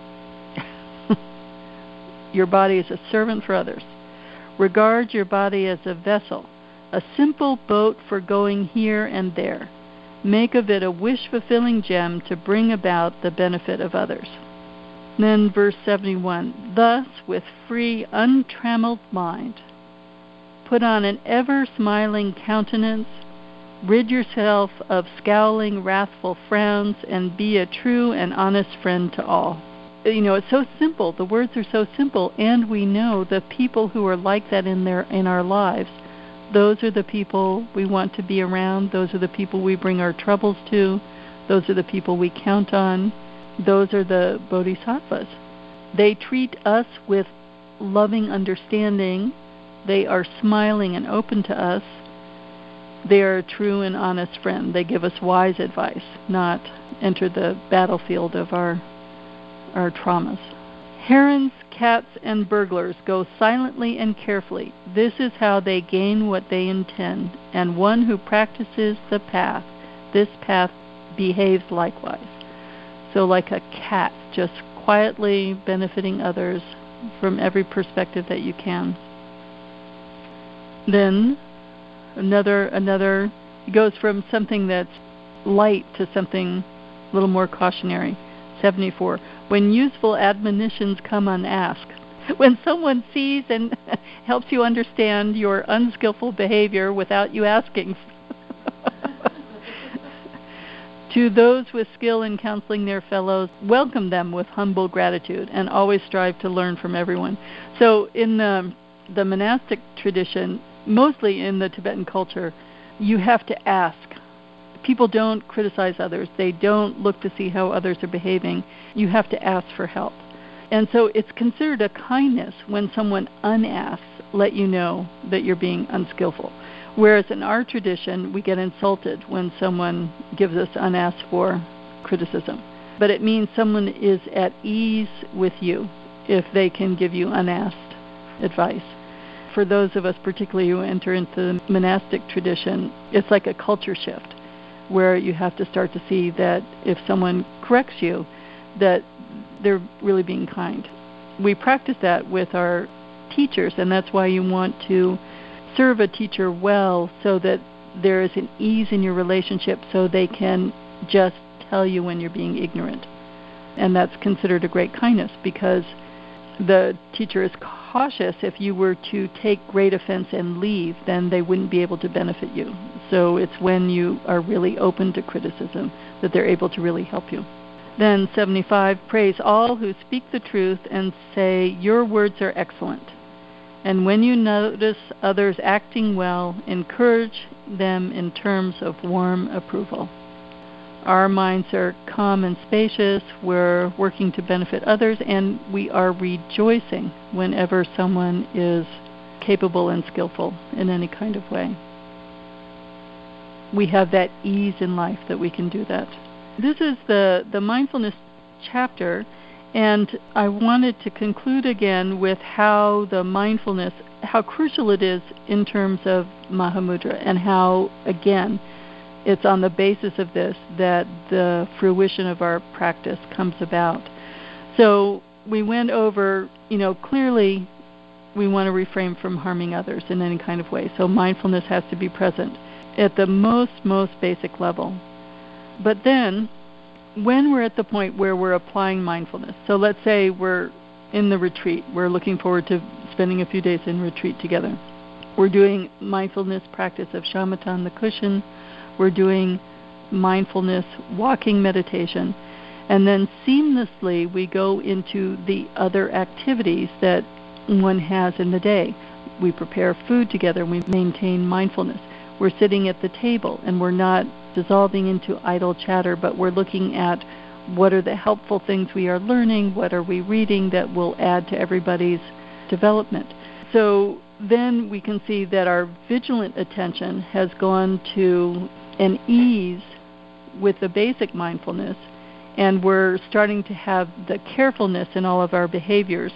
Your body is a servant for others. Regard your body as a vessel, a simple boat for going here and there. Make of it a wish-fulfilling gem to bring about the benefit of others. Then verse seventy-one, thus with free, untrammeled mind, put on an ever-smiling countenance, rid yourself of scowling, wrathful frowns, and be a true and honest friend to all. You know, it's so simple. The words are so simple, and we know the people who are like that in their in our lives, those are the people we want to be around. Those are the people we bring our troubles to. Those are the people we count on. Those are the bodhisattvas. They treat us with loving understanding. They are smiling and open to us. They are a true and honest friend. They give us wise advice, not enter the battlefield of our our traumas. Herons, cats, and burglars go silently and carefully. This is how they gain what they intend. And one who practices the path, this path behaves likewise. So like a cat, just quietly benefiting others from every perspective that you can. Then another another goes from something that's light to something a little more cautionary. seventy-four. When useful admonitions come unasked, when someone sees and helps you understand your unskillful behavior without you asking. To those with skill in counseling their fellows, welcome them with humble gratitude and always strive to learn from everyone. So in the, the monastic tradition, mostly in the Tibetan culture, you have to ask. People don't criticize others. They don't look to see how others are behaving. You have to ask for help. And so it's considered a kindness when someone unasked let you know that you're being unskillful. Whereas in our tradition, we get insulted when someone gives us unasked for criticism. But it means someone is at ease with you if they can give you unasked advice. For those of us particularly who enter into the monastic tradition, it's like a culture shift. where you have to start to see that if someone corrects you, that they're really being kind. We practice that with our teachers, and that's why you want to serve a teacher well, so that there is an ease in your relationship, so they can just tell you when you're being ignorant. And that's considered a great kindness, because the teacher is cautious. If you were to take great offense and leave, then they wouldn't be able to benefit you. So it's when you are really open to criticism that they're able to really help you. Then seventy-five, praise all who speak the truth and say, your words are excellent. And when you notice others acting well, encourage them in terms of warm approval. Our minds are calm and spacious. We're working to benefit others, and we are rejoicing whenever someone is capable and skillful in any kind of way. We have that ease in life that we can do that. This is the, the mindfulness chapter, and I wanted to conclude again with how the mindfulness, how crucial it is in terms of Mahamudra, and how, again, it's on the basis of this that the fruition of our practice comes about. So we went over, you know, clearly we want to refrain from harming others in any kind of way. So mindfulness has to be present at the most, most basic level. But then, when we're at the point where we're applying mindfulness, so let's say we're in the retreat, we're looking forward to spending a few days in retreat together. We're doing mindfulness practice of shamatha on the cushion. We're doing mindfulness walking meditation. And then seamlessly we go into the other activities that one has in the day. We prepare food together and we maintain mindfulness. We're sitting at the table and we're not dissolving into idle chatter, but we're looking at what are the helpful things we are learning, what are we reading that will add to everybody's development. So then we can see that our vigilant attention has gone to an ease with the basic mindfulness, and we're starting to have the carefulness in all of our behaviors.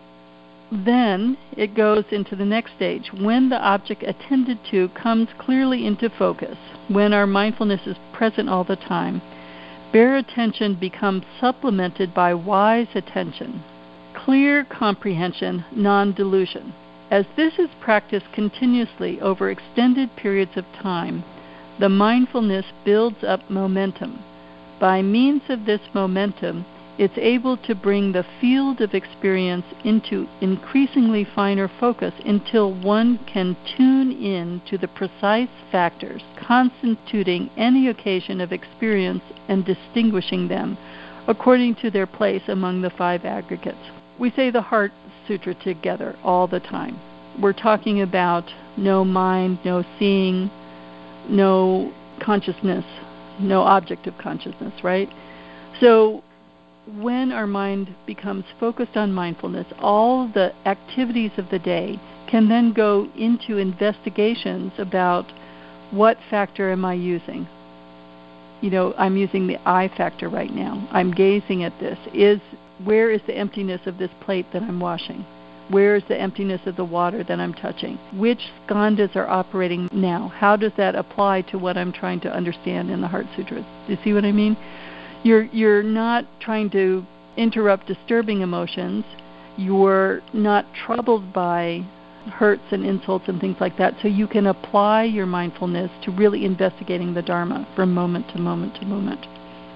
Then it goes into the next stage. When the object attended to comes clearly into focus, when our mindfulness is present all the time, bare attention becomes supplemented by wise attention, clear comprehension, non-delusion. As this is practiced continuously over extended periods of time, the mindfulness builds up momentum. By means of this momentum, it's able to bring the field of experience into increasingly finer focus until one can tune in to the precise factors constituting any occasion of experience and distinguishing them according to their place among the five aggregates. We say the Heart Sutra together all the time. We're talking about no mind, no seeing, no consciousness, no object of consciousness, right? So when our mind becomes focused on mindfulness, all the activities of the day can then go into investigations about what factor am I using. You know, I'm using the I factor right now. I'm gazing at this. Is where is the emptiness of this plate that I'm washing? Where is the emptiness of the water that I'm touching? Which skandhas are operating now? How does that apply to what I'm trying to understand in the Heart Sutra? Do you see what I mean? You're you're not trying to interrupt disturbing emotions. You're not troubled by hurts and insults and things like that. So you can apply your mindfulness to really investigating the Dharma from moment to moment to moment.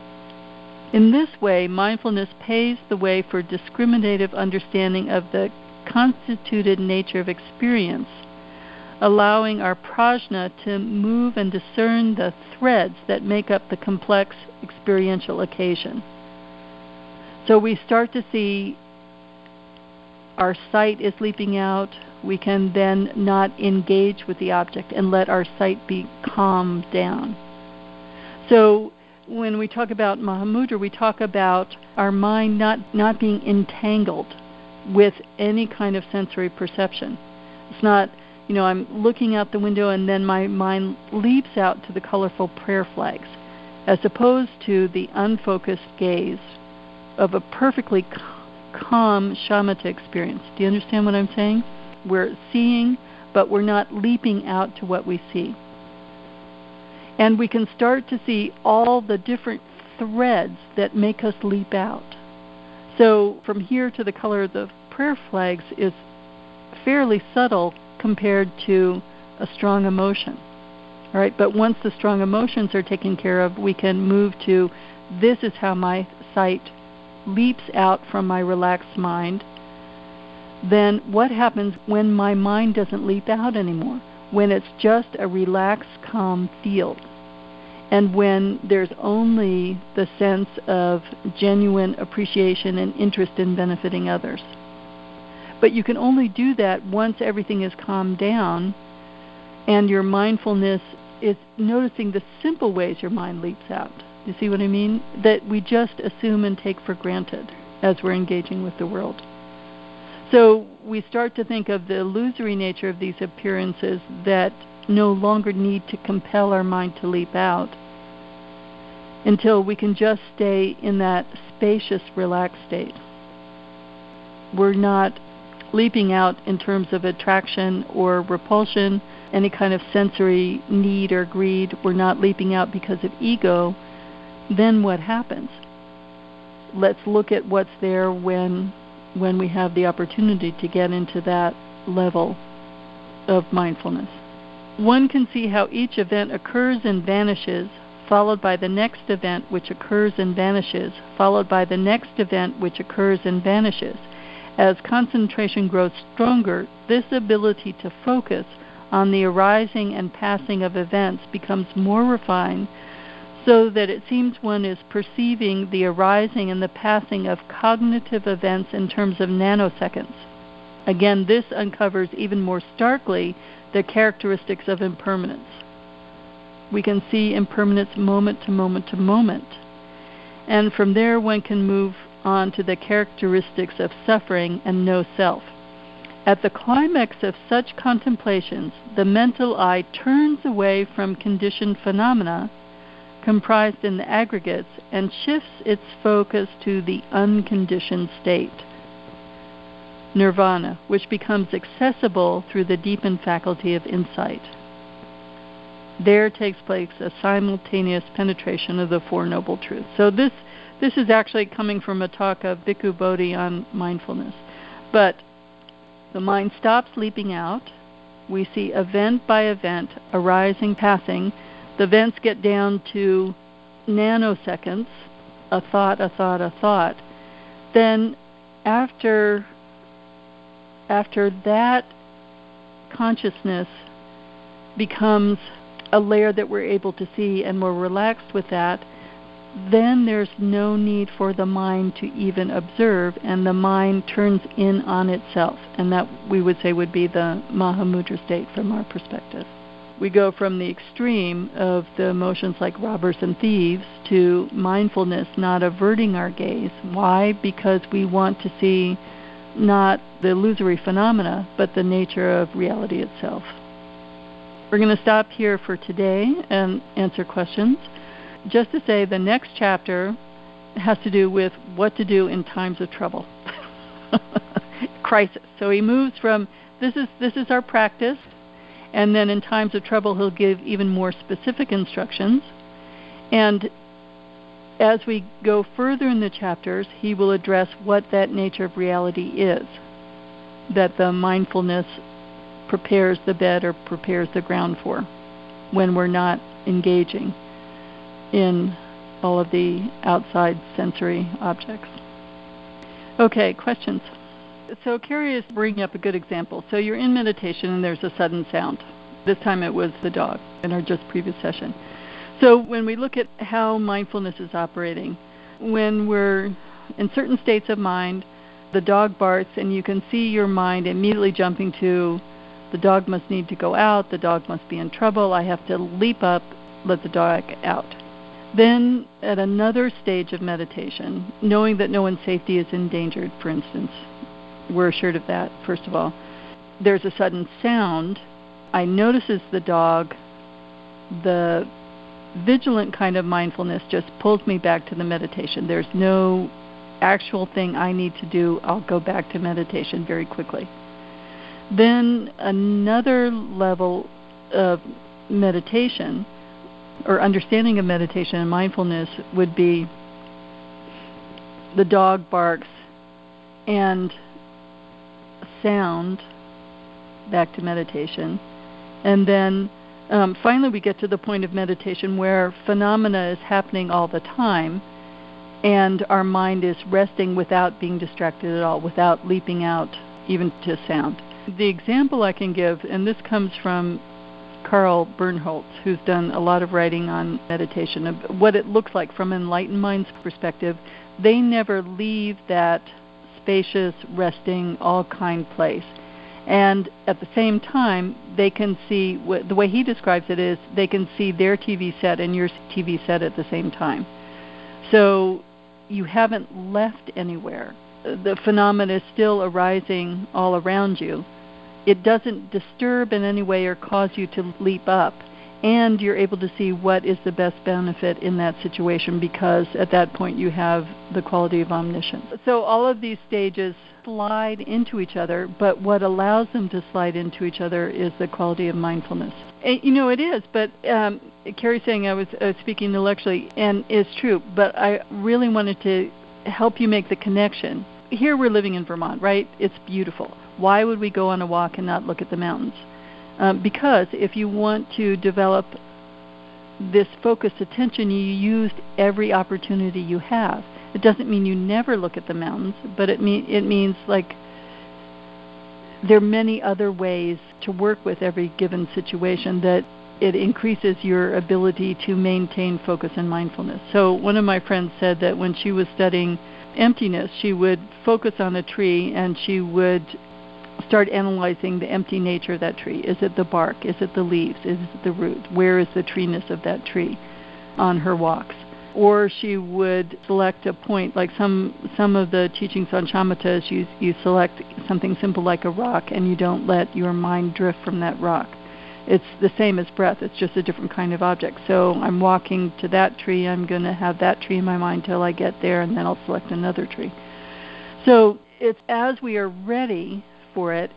In this way, mindfulness paves the way for discriminative understanding of the constituted nature of experience, allowing our prajna to move and discern the threads that make up the complex experiential occasion. So we start to see our sight is leaping out. We can then not engage with the object and let our sight be calmed down. So when we talk about Mahamudra, we talk about our mind not, not being entangled with any kind of sensory perception. It's not, you know, I'm looking out the window and then my mind leaps out to the colorful prayer flags, as opposed to the unfocused gaze of a perfectly calm shamatha experience. Do you understand what I'm saying? We're seeing, but we're not leaping out to what we see. And we can start to see all the different threads that make us leap out. So from here to the color of the prayer flags is fairly subtle compared to a strong emotion. All right, but once the strong emotions are taken care of, we can move to, this is how my sight leaps out from my relaxed mind. Then what happens when my mind doesn't leap out anymore? When it's just a relaxed, calm field. And when there's only the sense of genuine appreciation and interest in benefiting others. But you can only do that once everything is calmed down and your mindfulness is noticing the simple ways your mind leaps out. You see what I mean? That we just assume and take for granted as we're engaging with the world. So we start to think of the illusory nature of these appearances that no longer need to compel our mind to leap out until we can just stay in that spacious, relaxed state. We're not leaping out in terms of attraction or repulsion, any kind of sensory need or greed. We're not leaping out because of ego. Then what happens? Let's look at what's there when when we have the opportunity to get into that level of mindfulness. One can see how each event occurs and vanishes, followed by the next event which occurs and vanishes, followed by the next event which occurs and vanishes. As concentration grows stronger, this ability to focus on the arising and passing of events becomes more refined, so that it seems one is perceiving the arising and the passing of cognitive events in terms of nanoseconds. Again, this uncovers even more starkly the characteristics of impermanence. We can see impermanence moment to moment to moment. And from there one can move on to the characteristics of suffering and no self. At the climax of such contemplations, the mental eye turns away from conditioned phenomena comprised in the aggregates and shifts its focus to the unconditioned state, nirvana, which becomes accessible through the deepened faculty of insight. There takes place a simultaneous penetration of the Four Noble Truths. So this this is actually coming from a talk of Bhikkhu Bodhi on mindfulness. But the mind stops leaping out. We see event by event arising, passing. The events get down to nanoseconds, a thought, a thought, a thought. Then after, after that consciousness becomes a layer that we're able to see and we're relaxed with that, then there's no need for the mind to even observe, and the mind turns in on itself. And that, we would say, would be the Mahamudra state from our perspective. We go from the extreme of the emotions like robbers and thieves to mindfulness, not averting our gaze. Why? Because we want to see not the illusory phenomena, but the nature of reality itself. We're going to stop here for today and answer questions. Just to say, the next chapter has to do with what to do in times of trouble. Crisis. So he moves from, this is this is our practice, and then in times of trouble he'll give even more specific instructions. And as we go further in the chapters, he will address what that nature of reality is, that the mindfulness prepares the bed or prepares the ground for when we're not engaging in all of the outside sensory objects. Okay, questions? So Carrie is bringing up a good example. So you're in meditation and there's a sudden sound. This time it was the dog in our just previous session. So when we look at how mindfulness is operating, when we're in certain states of mind, the dog barks and you can see your mind immediately jumping to, the dog must need to go out, the dog must be in trouble, I have to leap up, let the dog out. Then at another stage of meditation, knowing that no one's safety is endangered, for instance, we're assured of that, first of all. There's a sudden sound. I notices the dog. The vigilant kind of mindfulness just pulls me back to the meditation. There's no actual thing I need to do. I'll go back to meditation very quickly. Then another level of meditation or understanding of meditation and mindfulness would be the dog barks and sound, back to meditation, and then um, finally we get to the point of meditation where phenomena is happening all the time and our mind is resting without being distracted at all, without leaping out even to sound. The example I can give, and this comes from Karl Bernholtz, who's done a lot of writing on meditation, of what it looks like from enlightened mind's perspective. They never leave that spacious, resting, all-kind place. And at the same time, they can see, the way he describes it is, they can see their T V set and your T V set at the same time. So you haven't left anywhere. The phenomena is still arising all around you. It doesn't disturb in any way or cause you to leap up. And you're able to see what is the best benefit in that situation, because at that point you have the quality of omniscience. So all of these stages slide into each other, but what allows them to slide into each other is the quality of mindfulness. And, you know, it is, but um, Carrie's saying I was uh, speaking intellectually, and it's true, but I really wanted to help you make the connection. Here we're living in Vermont, right? It's beautiful. Why would we go on a walk and not look at the mountains? Um, because if you want to develop this focused attention, you use every opportunity you have. It doesn't mean you never look at the mountains, but it, mean, it means like there are many other ways to work with every given situation that it increases your ability to maintain focus and mindfulness. So one of my friends said that when she was studying emptiness, she would focus on a tree and she would start analyzing the empty nature of that tree. Is it the bark? Is it the leaves? Is it the root? Where is the treeness of that tree on her walks? Or she would select a point, like some some of the teachings on shamatha is you, you select something simple like a rock and you don't let your mind drift from that rock. It's the same as breath. It's just a different kind of object. So I'm walking to that tree. I'm going to have that tree in my mind till I get there, and then I'll select another tree. So it's as we are ready for it,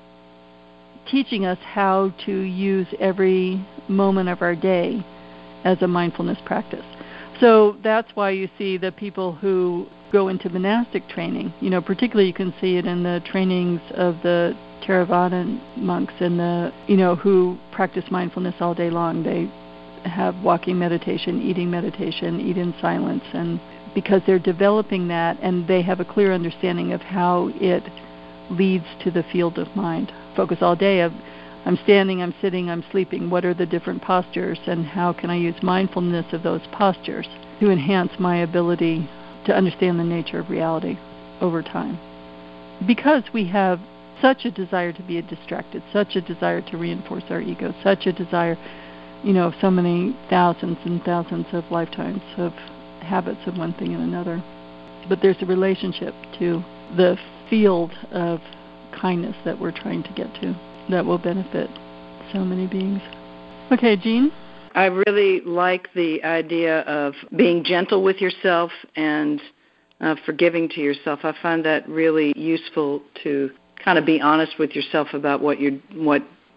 teaching us how to use every moment of our day as a mindfulness practice. So that's why you see the people who go into monastic training, you know, particularly you can see it in the trainings of the Theravada monks and the, you know, who practice mindfulness all day long. They have walking meditation, eating meditation, eat in silence, and because they're developing that and they have a clear understanding of how it leads to the field of mind. Focus all day of I'm standing, I'm sitting, I'm sleeping. What are the different postures and how can I use mindfulness of those postures to enhance my ability to understand the nature of reality over time? Because we have such a desire to be distracted, such a desire to reinforce our ego, such a desire, you know, so many thousands and thousands of lifetimes of habits of one thing and another. But there's a relationship to the field of kindness that we're trying to get to that will benefit so many beings. Okay, Jean? I really like the idea of being gentle with yourself and uh, forgiving to yourself. I find that really useful to kind of be honest with yourself about what you what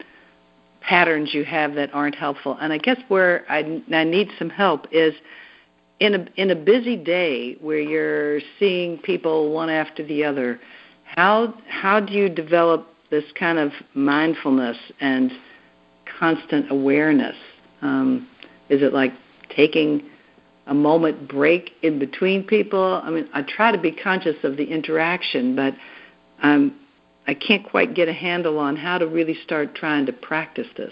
patterns you have that aren't helpful. And I guess where I, I need some help is in a in a busy day where you're seeing people one after the other. How how do you develop this kind of mindfulness and constant awareness? Um, is it like taking a moment break in between people? I mean, I try to be conscious of the interaction, but um, I can't quite get a handle on how to really start trying to practice this.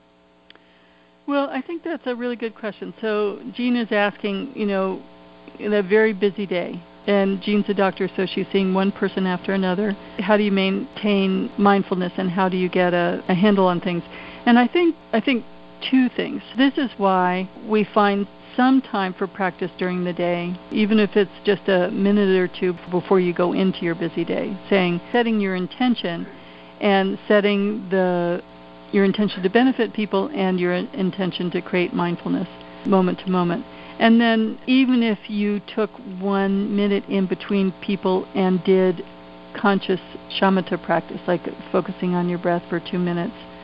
Well, I think that's a really good question. So Jean is asking, you know, in a very busy day, and Jean's a doctor, so she's seeing one person after another. How do you maintain mindfulness, and how do you get a, a handle on things? And I think I think two things. This is why we find some time for practice during the day, even if it's just a minute or two before you go into your busy day, saying, setting your intention and setting the your intention to benefit people and your intention to create mindfulness moment to moment. And then even if you took one minute in between people and did conscious shamatha practice, like focusing on your breath for two minutes,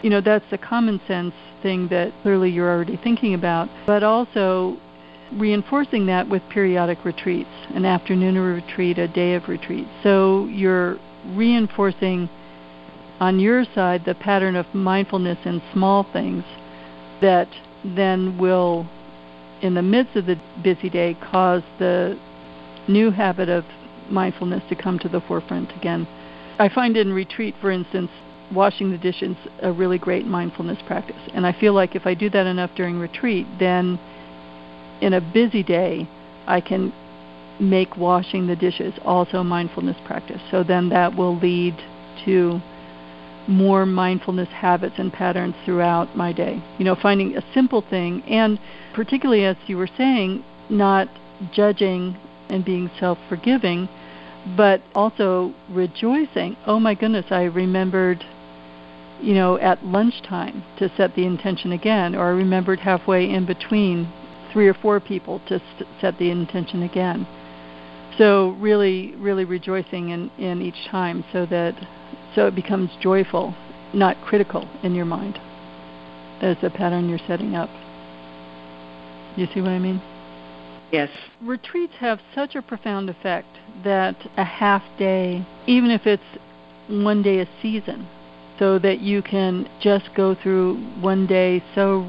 you know, that's the common sense thing that clearly you're already thinking about, but also reinforcing that with periodic retreats, an afternoon of retreat, a day of retreat. So you're reinforcing on your side the pattern of mindfulness in small things that then will, in the midst of the busy day, cause the new habit of mindfulness to come to the forefront again. I find in retreat, for instance, washing the dishes a really great mindfulness practice. And I feel like if I do that enough during retreat, then in a busy day, I can make washing the dishes also a mindfulness practice. So then that will lead to more mindfulness habits and patterns throughout my day. You know, finding a simple thing, and particularly as you were saying, not judging and being self-forgiving, but also rejoicing. Oh my goodness, I remembered, you know, at lunchtime to set the intention again, or I remembered halfway in between three or four people to st- set the intention again. So really, really rejoicing in, in each time so that so it becomes joyful, not critical in your mind as a pattern you're setting up. You see what I mean? Yes. Retreats have such a profound effect that a half day, even if it's one day a season, so that you can just go through one day so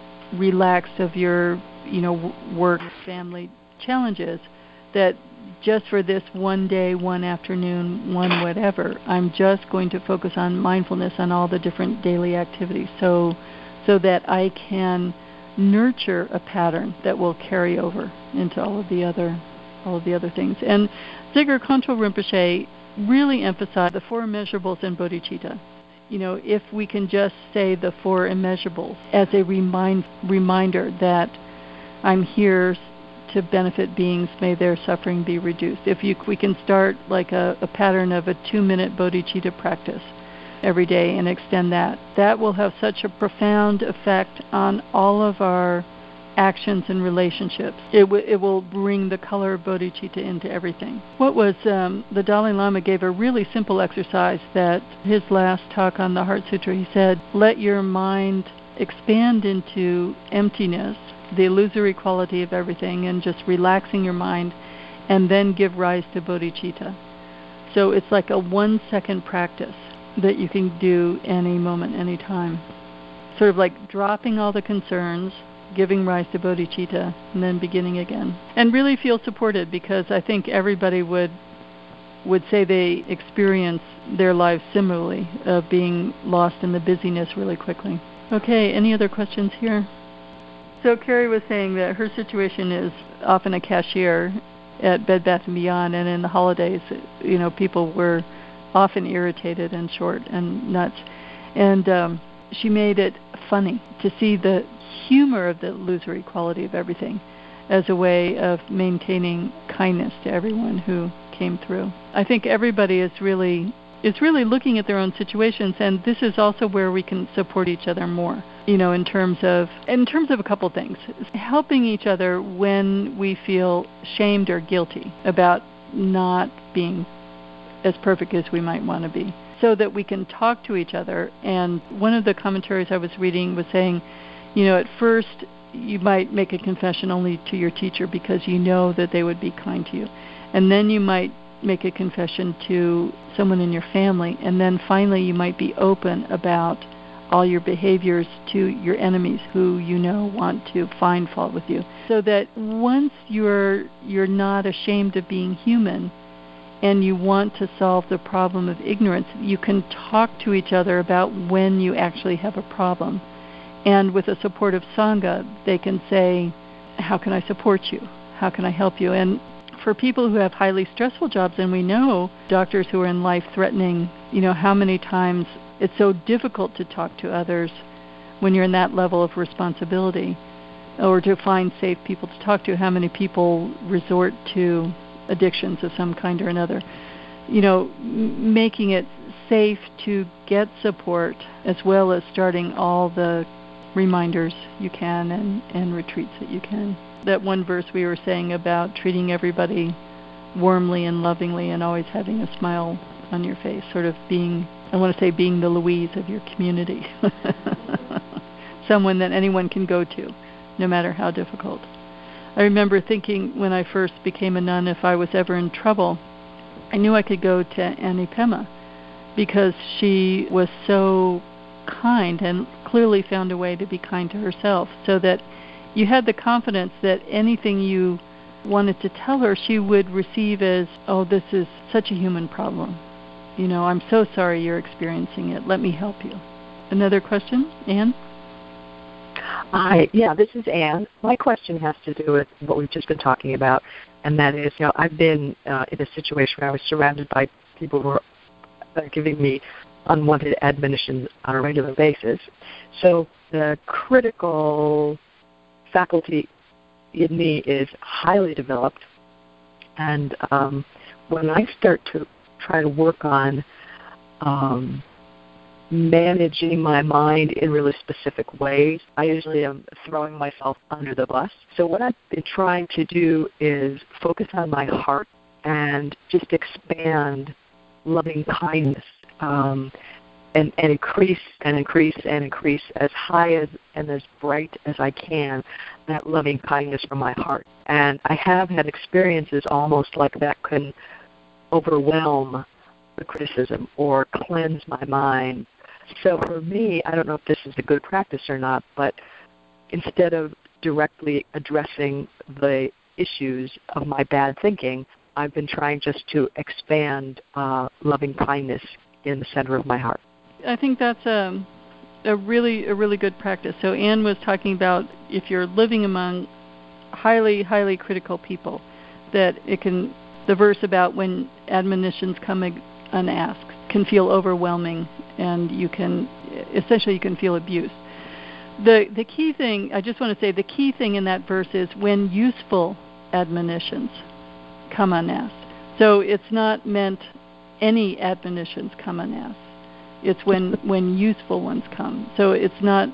relaxed of your, you know, work, family challenges, that just for this one day, one afternoon, one whatever, I'm just going to focus on mindfulness on all the different daily activities, so so that I can nurture a pattern that will carry over into all of the other all of the other things. And Zigor Khantrul Rinpoche really emphasized the four immeasurables in bodhicitta. You know, if we can just say the four immeasurables as a remind, reminder that I'm here to benefit beings, may their suffering be reduced. If you, we can start like a, a pattern of a two-minute bodhicitta practice every day and extend that, that will have such a profound effect on all of our actions and relationships. It, w- it will bring the color of bodhicitta into everything. What was, um, the Dalai Lama gave a really simple exercise that his last talk on the Heart Sutra, he said, let your mind expand into emptiness, the illusory quality of everything, and just relaxing your mind, and then give rise to bodhicitta. So it's like a one second practice that you can do any moment, any time. Sort of like dropping all the concerns, giving rise to bodhicitta, and then beginning again. And really feel supported, because I think everybody would would say they experience their lives similarly, of being lost in the busyness really quickly. Okay, any other questions here? So Carrie was saying that her situation is often a cashier at Bed Bath and Beyond, and in the holidays, you know, people were often irritated and short and nuts. And um, she made it funny to see the humor of the illusory quality of everything as a way of maintaining kindness to everyone who came through. I think everybody is really is really looking at their own situations, and this is also where we can support each other more. You know, in terms of in terms of a couple things, helping each other when we feel shamed or guilty about not being as perfect as we might want to be, so that we can talk to each other. And one of the commentaries I was reading was saying, you know, at first you might make a confession only to your teacher because you know that they would be kind to you. And then you might make a confession to someone in your family. And then finally you might be open about all your behaviors to your enemies who you know want to find fault with you. So that once you're you're not ashamed of being human, and you want to solve the problem of ignorance, you can talk to each other about when you actually have a problem. And with a supportive Sangha, they can say, how can I support you? How can I help you? And for people who have highly stressful jobs, and we know doctors who are in life-threatening, you know, how many times it's so difficult to talk to others when you're in that level of responsibility, or to find safe people to talk to, how many people resort to addictions of some kind or another. You know, m- making it safe to get support, as well as starting all the reminders you can and, and retreats that you can. That one verse we were saying about treating everybody warmly and lovingly and always having a smile on your face, sort of being, I want to say being the Louise of your community. Someone that anyone can go to, no matter how difficult. I remember thinking when I first became a nun, if I was ever in trouble, I knew I could go to Annie Pema because she was so kind and clearly found a way to be kind to herself, so that you had the confidence that anything you wanted to tell her, she would receive as, oh, this is such a human problem. You know, I'm so sorry you're experiencing it. Let me help you. Another question, Anne? Hi, yeah, this is Anne. My question has to do with what we've just been talking about, and that is, you know, I've been uh, in a situation where I was surrounded by people who were uh, giving me unwanted admonitions on a regular basis. So the critical faculty in me is highly developed, and um, when I start to try to work on um, managing my mind in really specific ways, I usually am throwing myself under the bus. So what I've been trying to do is focus on my heart and just expand loving kindness, um, and, and increase and increase and increase as high as and as bright as I can that loving kindness from my heart. And I have had experiences almost like that can overwhelm the criticism or cleanse my mind. So for me, I don't know if this is a good practice or not, but instead of directly addressing the issues of my bad thinking, I've been trying just to expand uh, loving kindness in the center of my heart. I think that's a, a really a really good practice. So Anne was talking about if you're living among highly, highly critical people, that it can, the verse about when admonitions come unasked can feel overwhelming, and you can, essentially you can feel abused. The the key thing, I just want to say, the key thing in that verse is when useful admonitions come unasked. So it's not meant any admonitions come unasked. It's when, when useful ones come. So it's not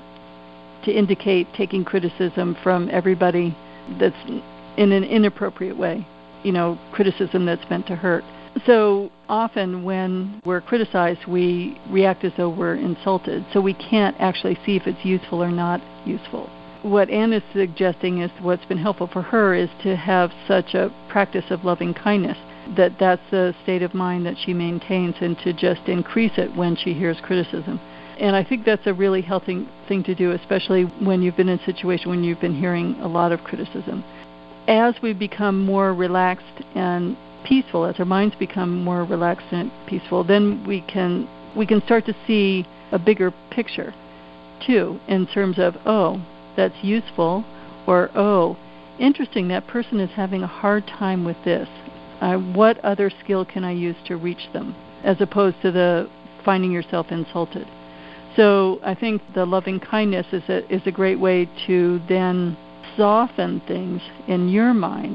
to indicate taking criticism from everybody that's in an inappropriate way, you know, criticism that's meant to hurt. So often when we're criticized, we react as though we're insulted. So we can't actually see if it's useful or not useful. What Anne is suggesting is what's been helpful for her is to have such a practice of loving kindness, that that's the state of mind that she maintains, and to just increase it when she hears criticism. And I think that's a really healthy thing to do, especially when you've been in a situation when you've been hearing a lot of criticism. As we become more relaxed and peaceful, as our minds become more relaxed and peaceful, then we can we can start to see a bigger picture too, in terms of, oh, that's useful, or oh, interesting, that person is having a hard time with this. Uh, what other skill can I use to reach them, as opposed to the finding yourself insulted. So I think the loving kindness is a, is a great way to then soften things in your mind,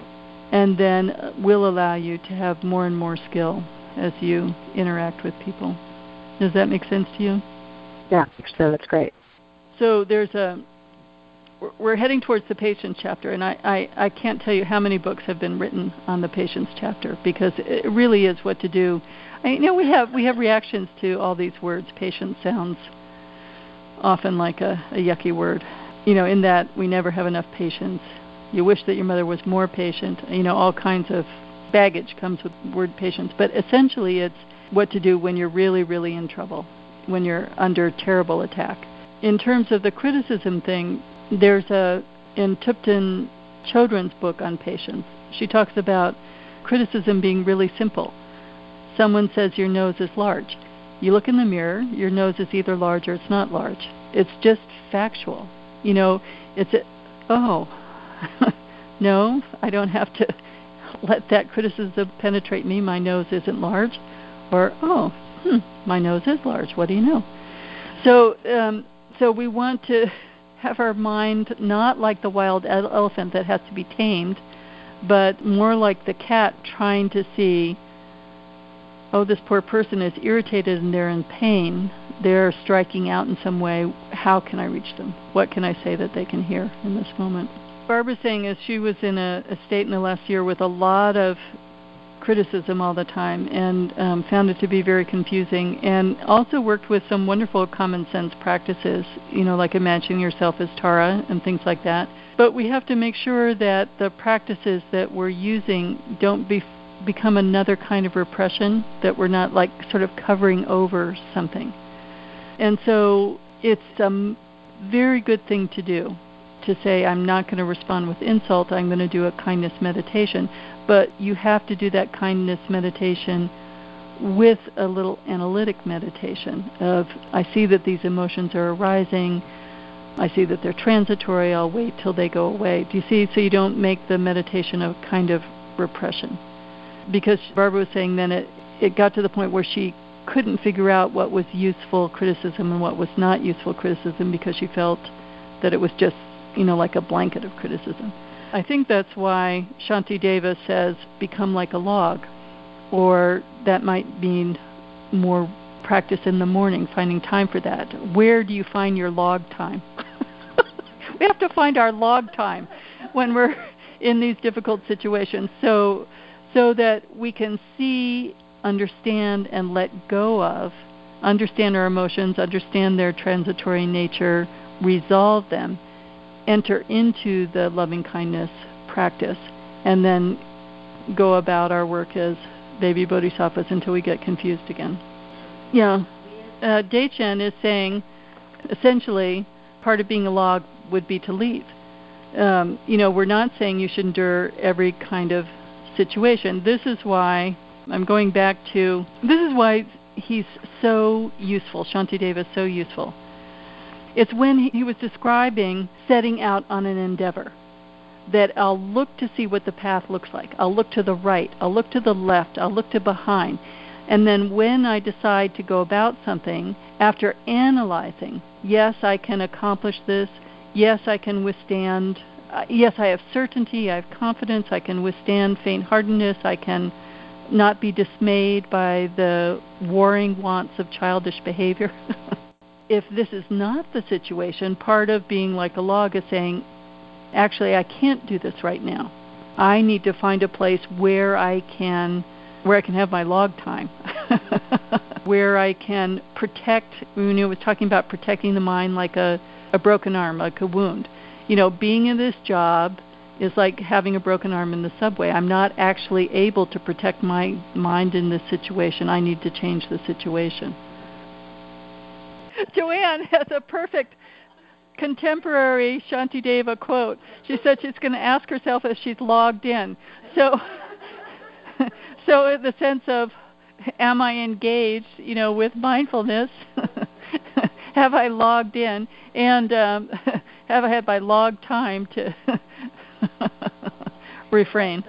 and then will allow you to have more and more skill as you interact with people. Does that make sense to you? Yeah, so that's great. So there's a, we're heading towards the patience chapter, and I, I, I can't tell you how many books have been written on the patience chapter, because it really is what to do. I, you know, we have we have reactions to all these words. Patience sounds often like a, a yucky word, you know, in that we never have enough patience. You wish that your mother was more patient. You know, all kinds of baggage comes with the word patience. But essentially it's what to do when you're really, really in trouble, when you're under terrible attack. In terms of the criticism thing, there's a, in Tupten Chodron's book on patience, she talks about criticism being really simple. Someone says your nose is large. You look in the mirror, your nose is either large or it's not large. It's just factual. You know, it's a, oh, no, I don't have to let that criticism penetrate me. My nose isn't large. Or, oh, hmm, my nose is large. What do you know? So, um, so we want to have our mind not like the wild elephant that has to be tamed, but more like the cat trying to see, oh, this poor person is irritated and they're in pain. They're striking out in some way. How can I reach them? What can I say that they can hear in this moment? Barbara's saying is she was in a, a state in the last year with a lot of criticism all the time, and um, found it to be very confusing, and also worked with some wonderful common sense practices, you know, like imagining yourself as Tara and things like that. But we have to make sure that the practices that we're using don't be, become another kind of repression, that we're not like sort of covering over something. And so it's a very good thing to do, to say, I'm not going to respond with insult, I'm going to do a kindness meditation. But you have to do that kindness meditation with a little analytic meditation of, I see that these emotions are arising, I see that they're transitory, I'll wait till they go away. Do you see? So you don't make the meditation a kind of repression. Because Barbara was saying then it, it got to the point where she couldn't figure out what was useful criticism and what was not useful criticism, because she felt that it was just, you know, like a blanket of criticism. I think that's why Shantideva says, become like a log, or that might mean more practice in the morning, finding time for that. Where do you find your log time? We have to find our log time when we're in these difficult situations, so so that we can see, understand, and let go of, understand our emotions, understand their transitory nature, resolve them, enter into the loving kindness practice, and then go about our work as baby bodhisattvas until we get confused again. Yeah. Uh, Dechen is saying, essentially, part of being a log would be to leave. Um, you know, we're not saying you should endure every kind of situation. This is why, I'm going back to, this is why he's so useful, Shantideva is so useful. It's when he, he was describing setting out on an endeavor, that I'll look to see what the path looks like. I'll look to the right, I'll look to the left, I'll look to behind. And then when I decide to go about something, after analyzing, yes, I can accomplish this, yes, I can withstand, uh, yes, I have certainty, I have confidence, I can withstand faint-heartedness, I can not be dismayed by the warring wants of childish behavior. If this is not the situation, part of being like a log is saying, actually, I can't do this right now. I need to find a place where I can where I can have my log time, where I can protect, you know, I was talking about protecting the mind like a, a broken arm, like a wound. You know, being in this job is like having a broken arm in the subway. I'm not actually able to protect my mind in this situation. I need to change the situation. Joanne has a perfect contemporary Shantideva quote. She said she's going to ask herself if she's logged in. So, so in the sense of, am I engaged, you know, with mindfulness? Have I logged in? And um, have I had my log time to refrain?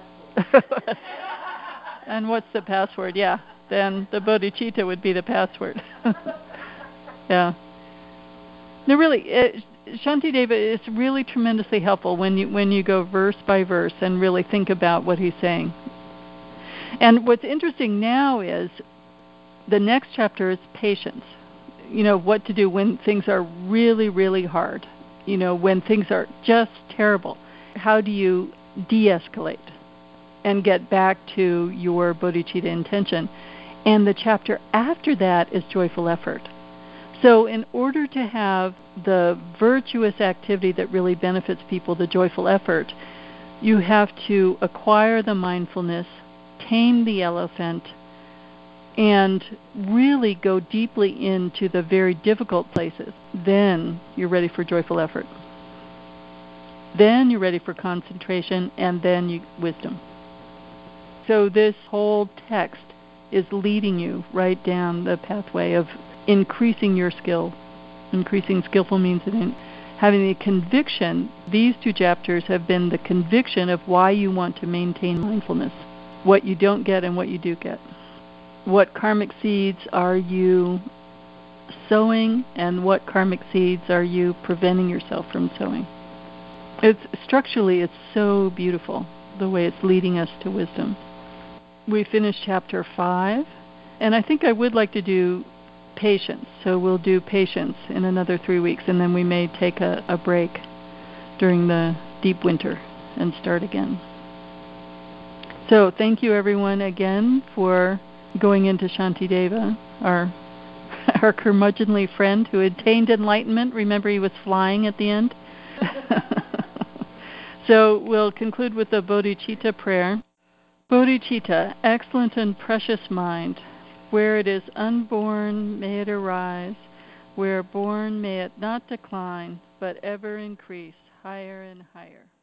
And what's the password? Yeah, then the bodhicitta would be the password. Yeah. No, really, it, Shantideva is really tremendously helpful when you when you go verse by verse and really think about what he's saying. And what's interesting now is the next chapter is patience. You know, what to do when things are really, really hard. You know, when things are just terrible. How do you de-escalate and get back to your bodhicitta intention? And the chapter after that is joyful effort. So in order to have the virtuous activity that really benefits people, the joyful effort, you have to acquire the mindfulness, tame the elephant, and really go deeply into the very difficult places. Then you're ready for joyful effort. Then you're ready for concentration, and then you, wisdom. So this whole text is leading you right down the pathway of increasing your skill. Increasing skillful means in having the conviction. These two chapters have been the conviction of why you want to maintain mindfulness, what you don't get and what you do get. What karmic seeds are you sowing, and what karmic seeds are you preventing yourself from sowing? It's structurally, it's so beautiful the way it's leading us to wisdom. We finished chapter five, and I think I would like to do patience. So we'll do patience in another three weeks, and then we may take a, a break during the deep winter and start again. So thank you everyone again for going into Shantideva, our our curmudgeonly friend who attained enlightenment. Remember, he was flying at the end. So we'll conclude with the Bodhicitta prayer. Bodhicitta, excellent and precious mind, where it is unborn may it arise, where born may it not decline, but ever increase higher and higher.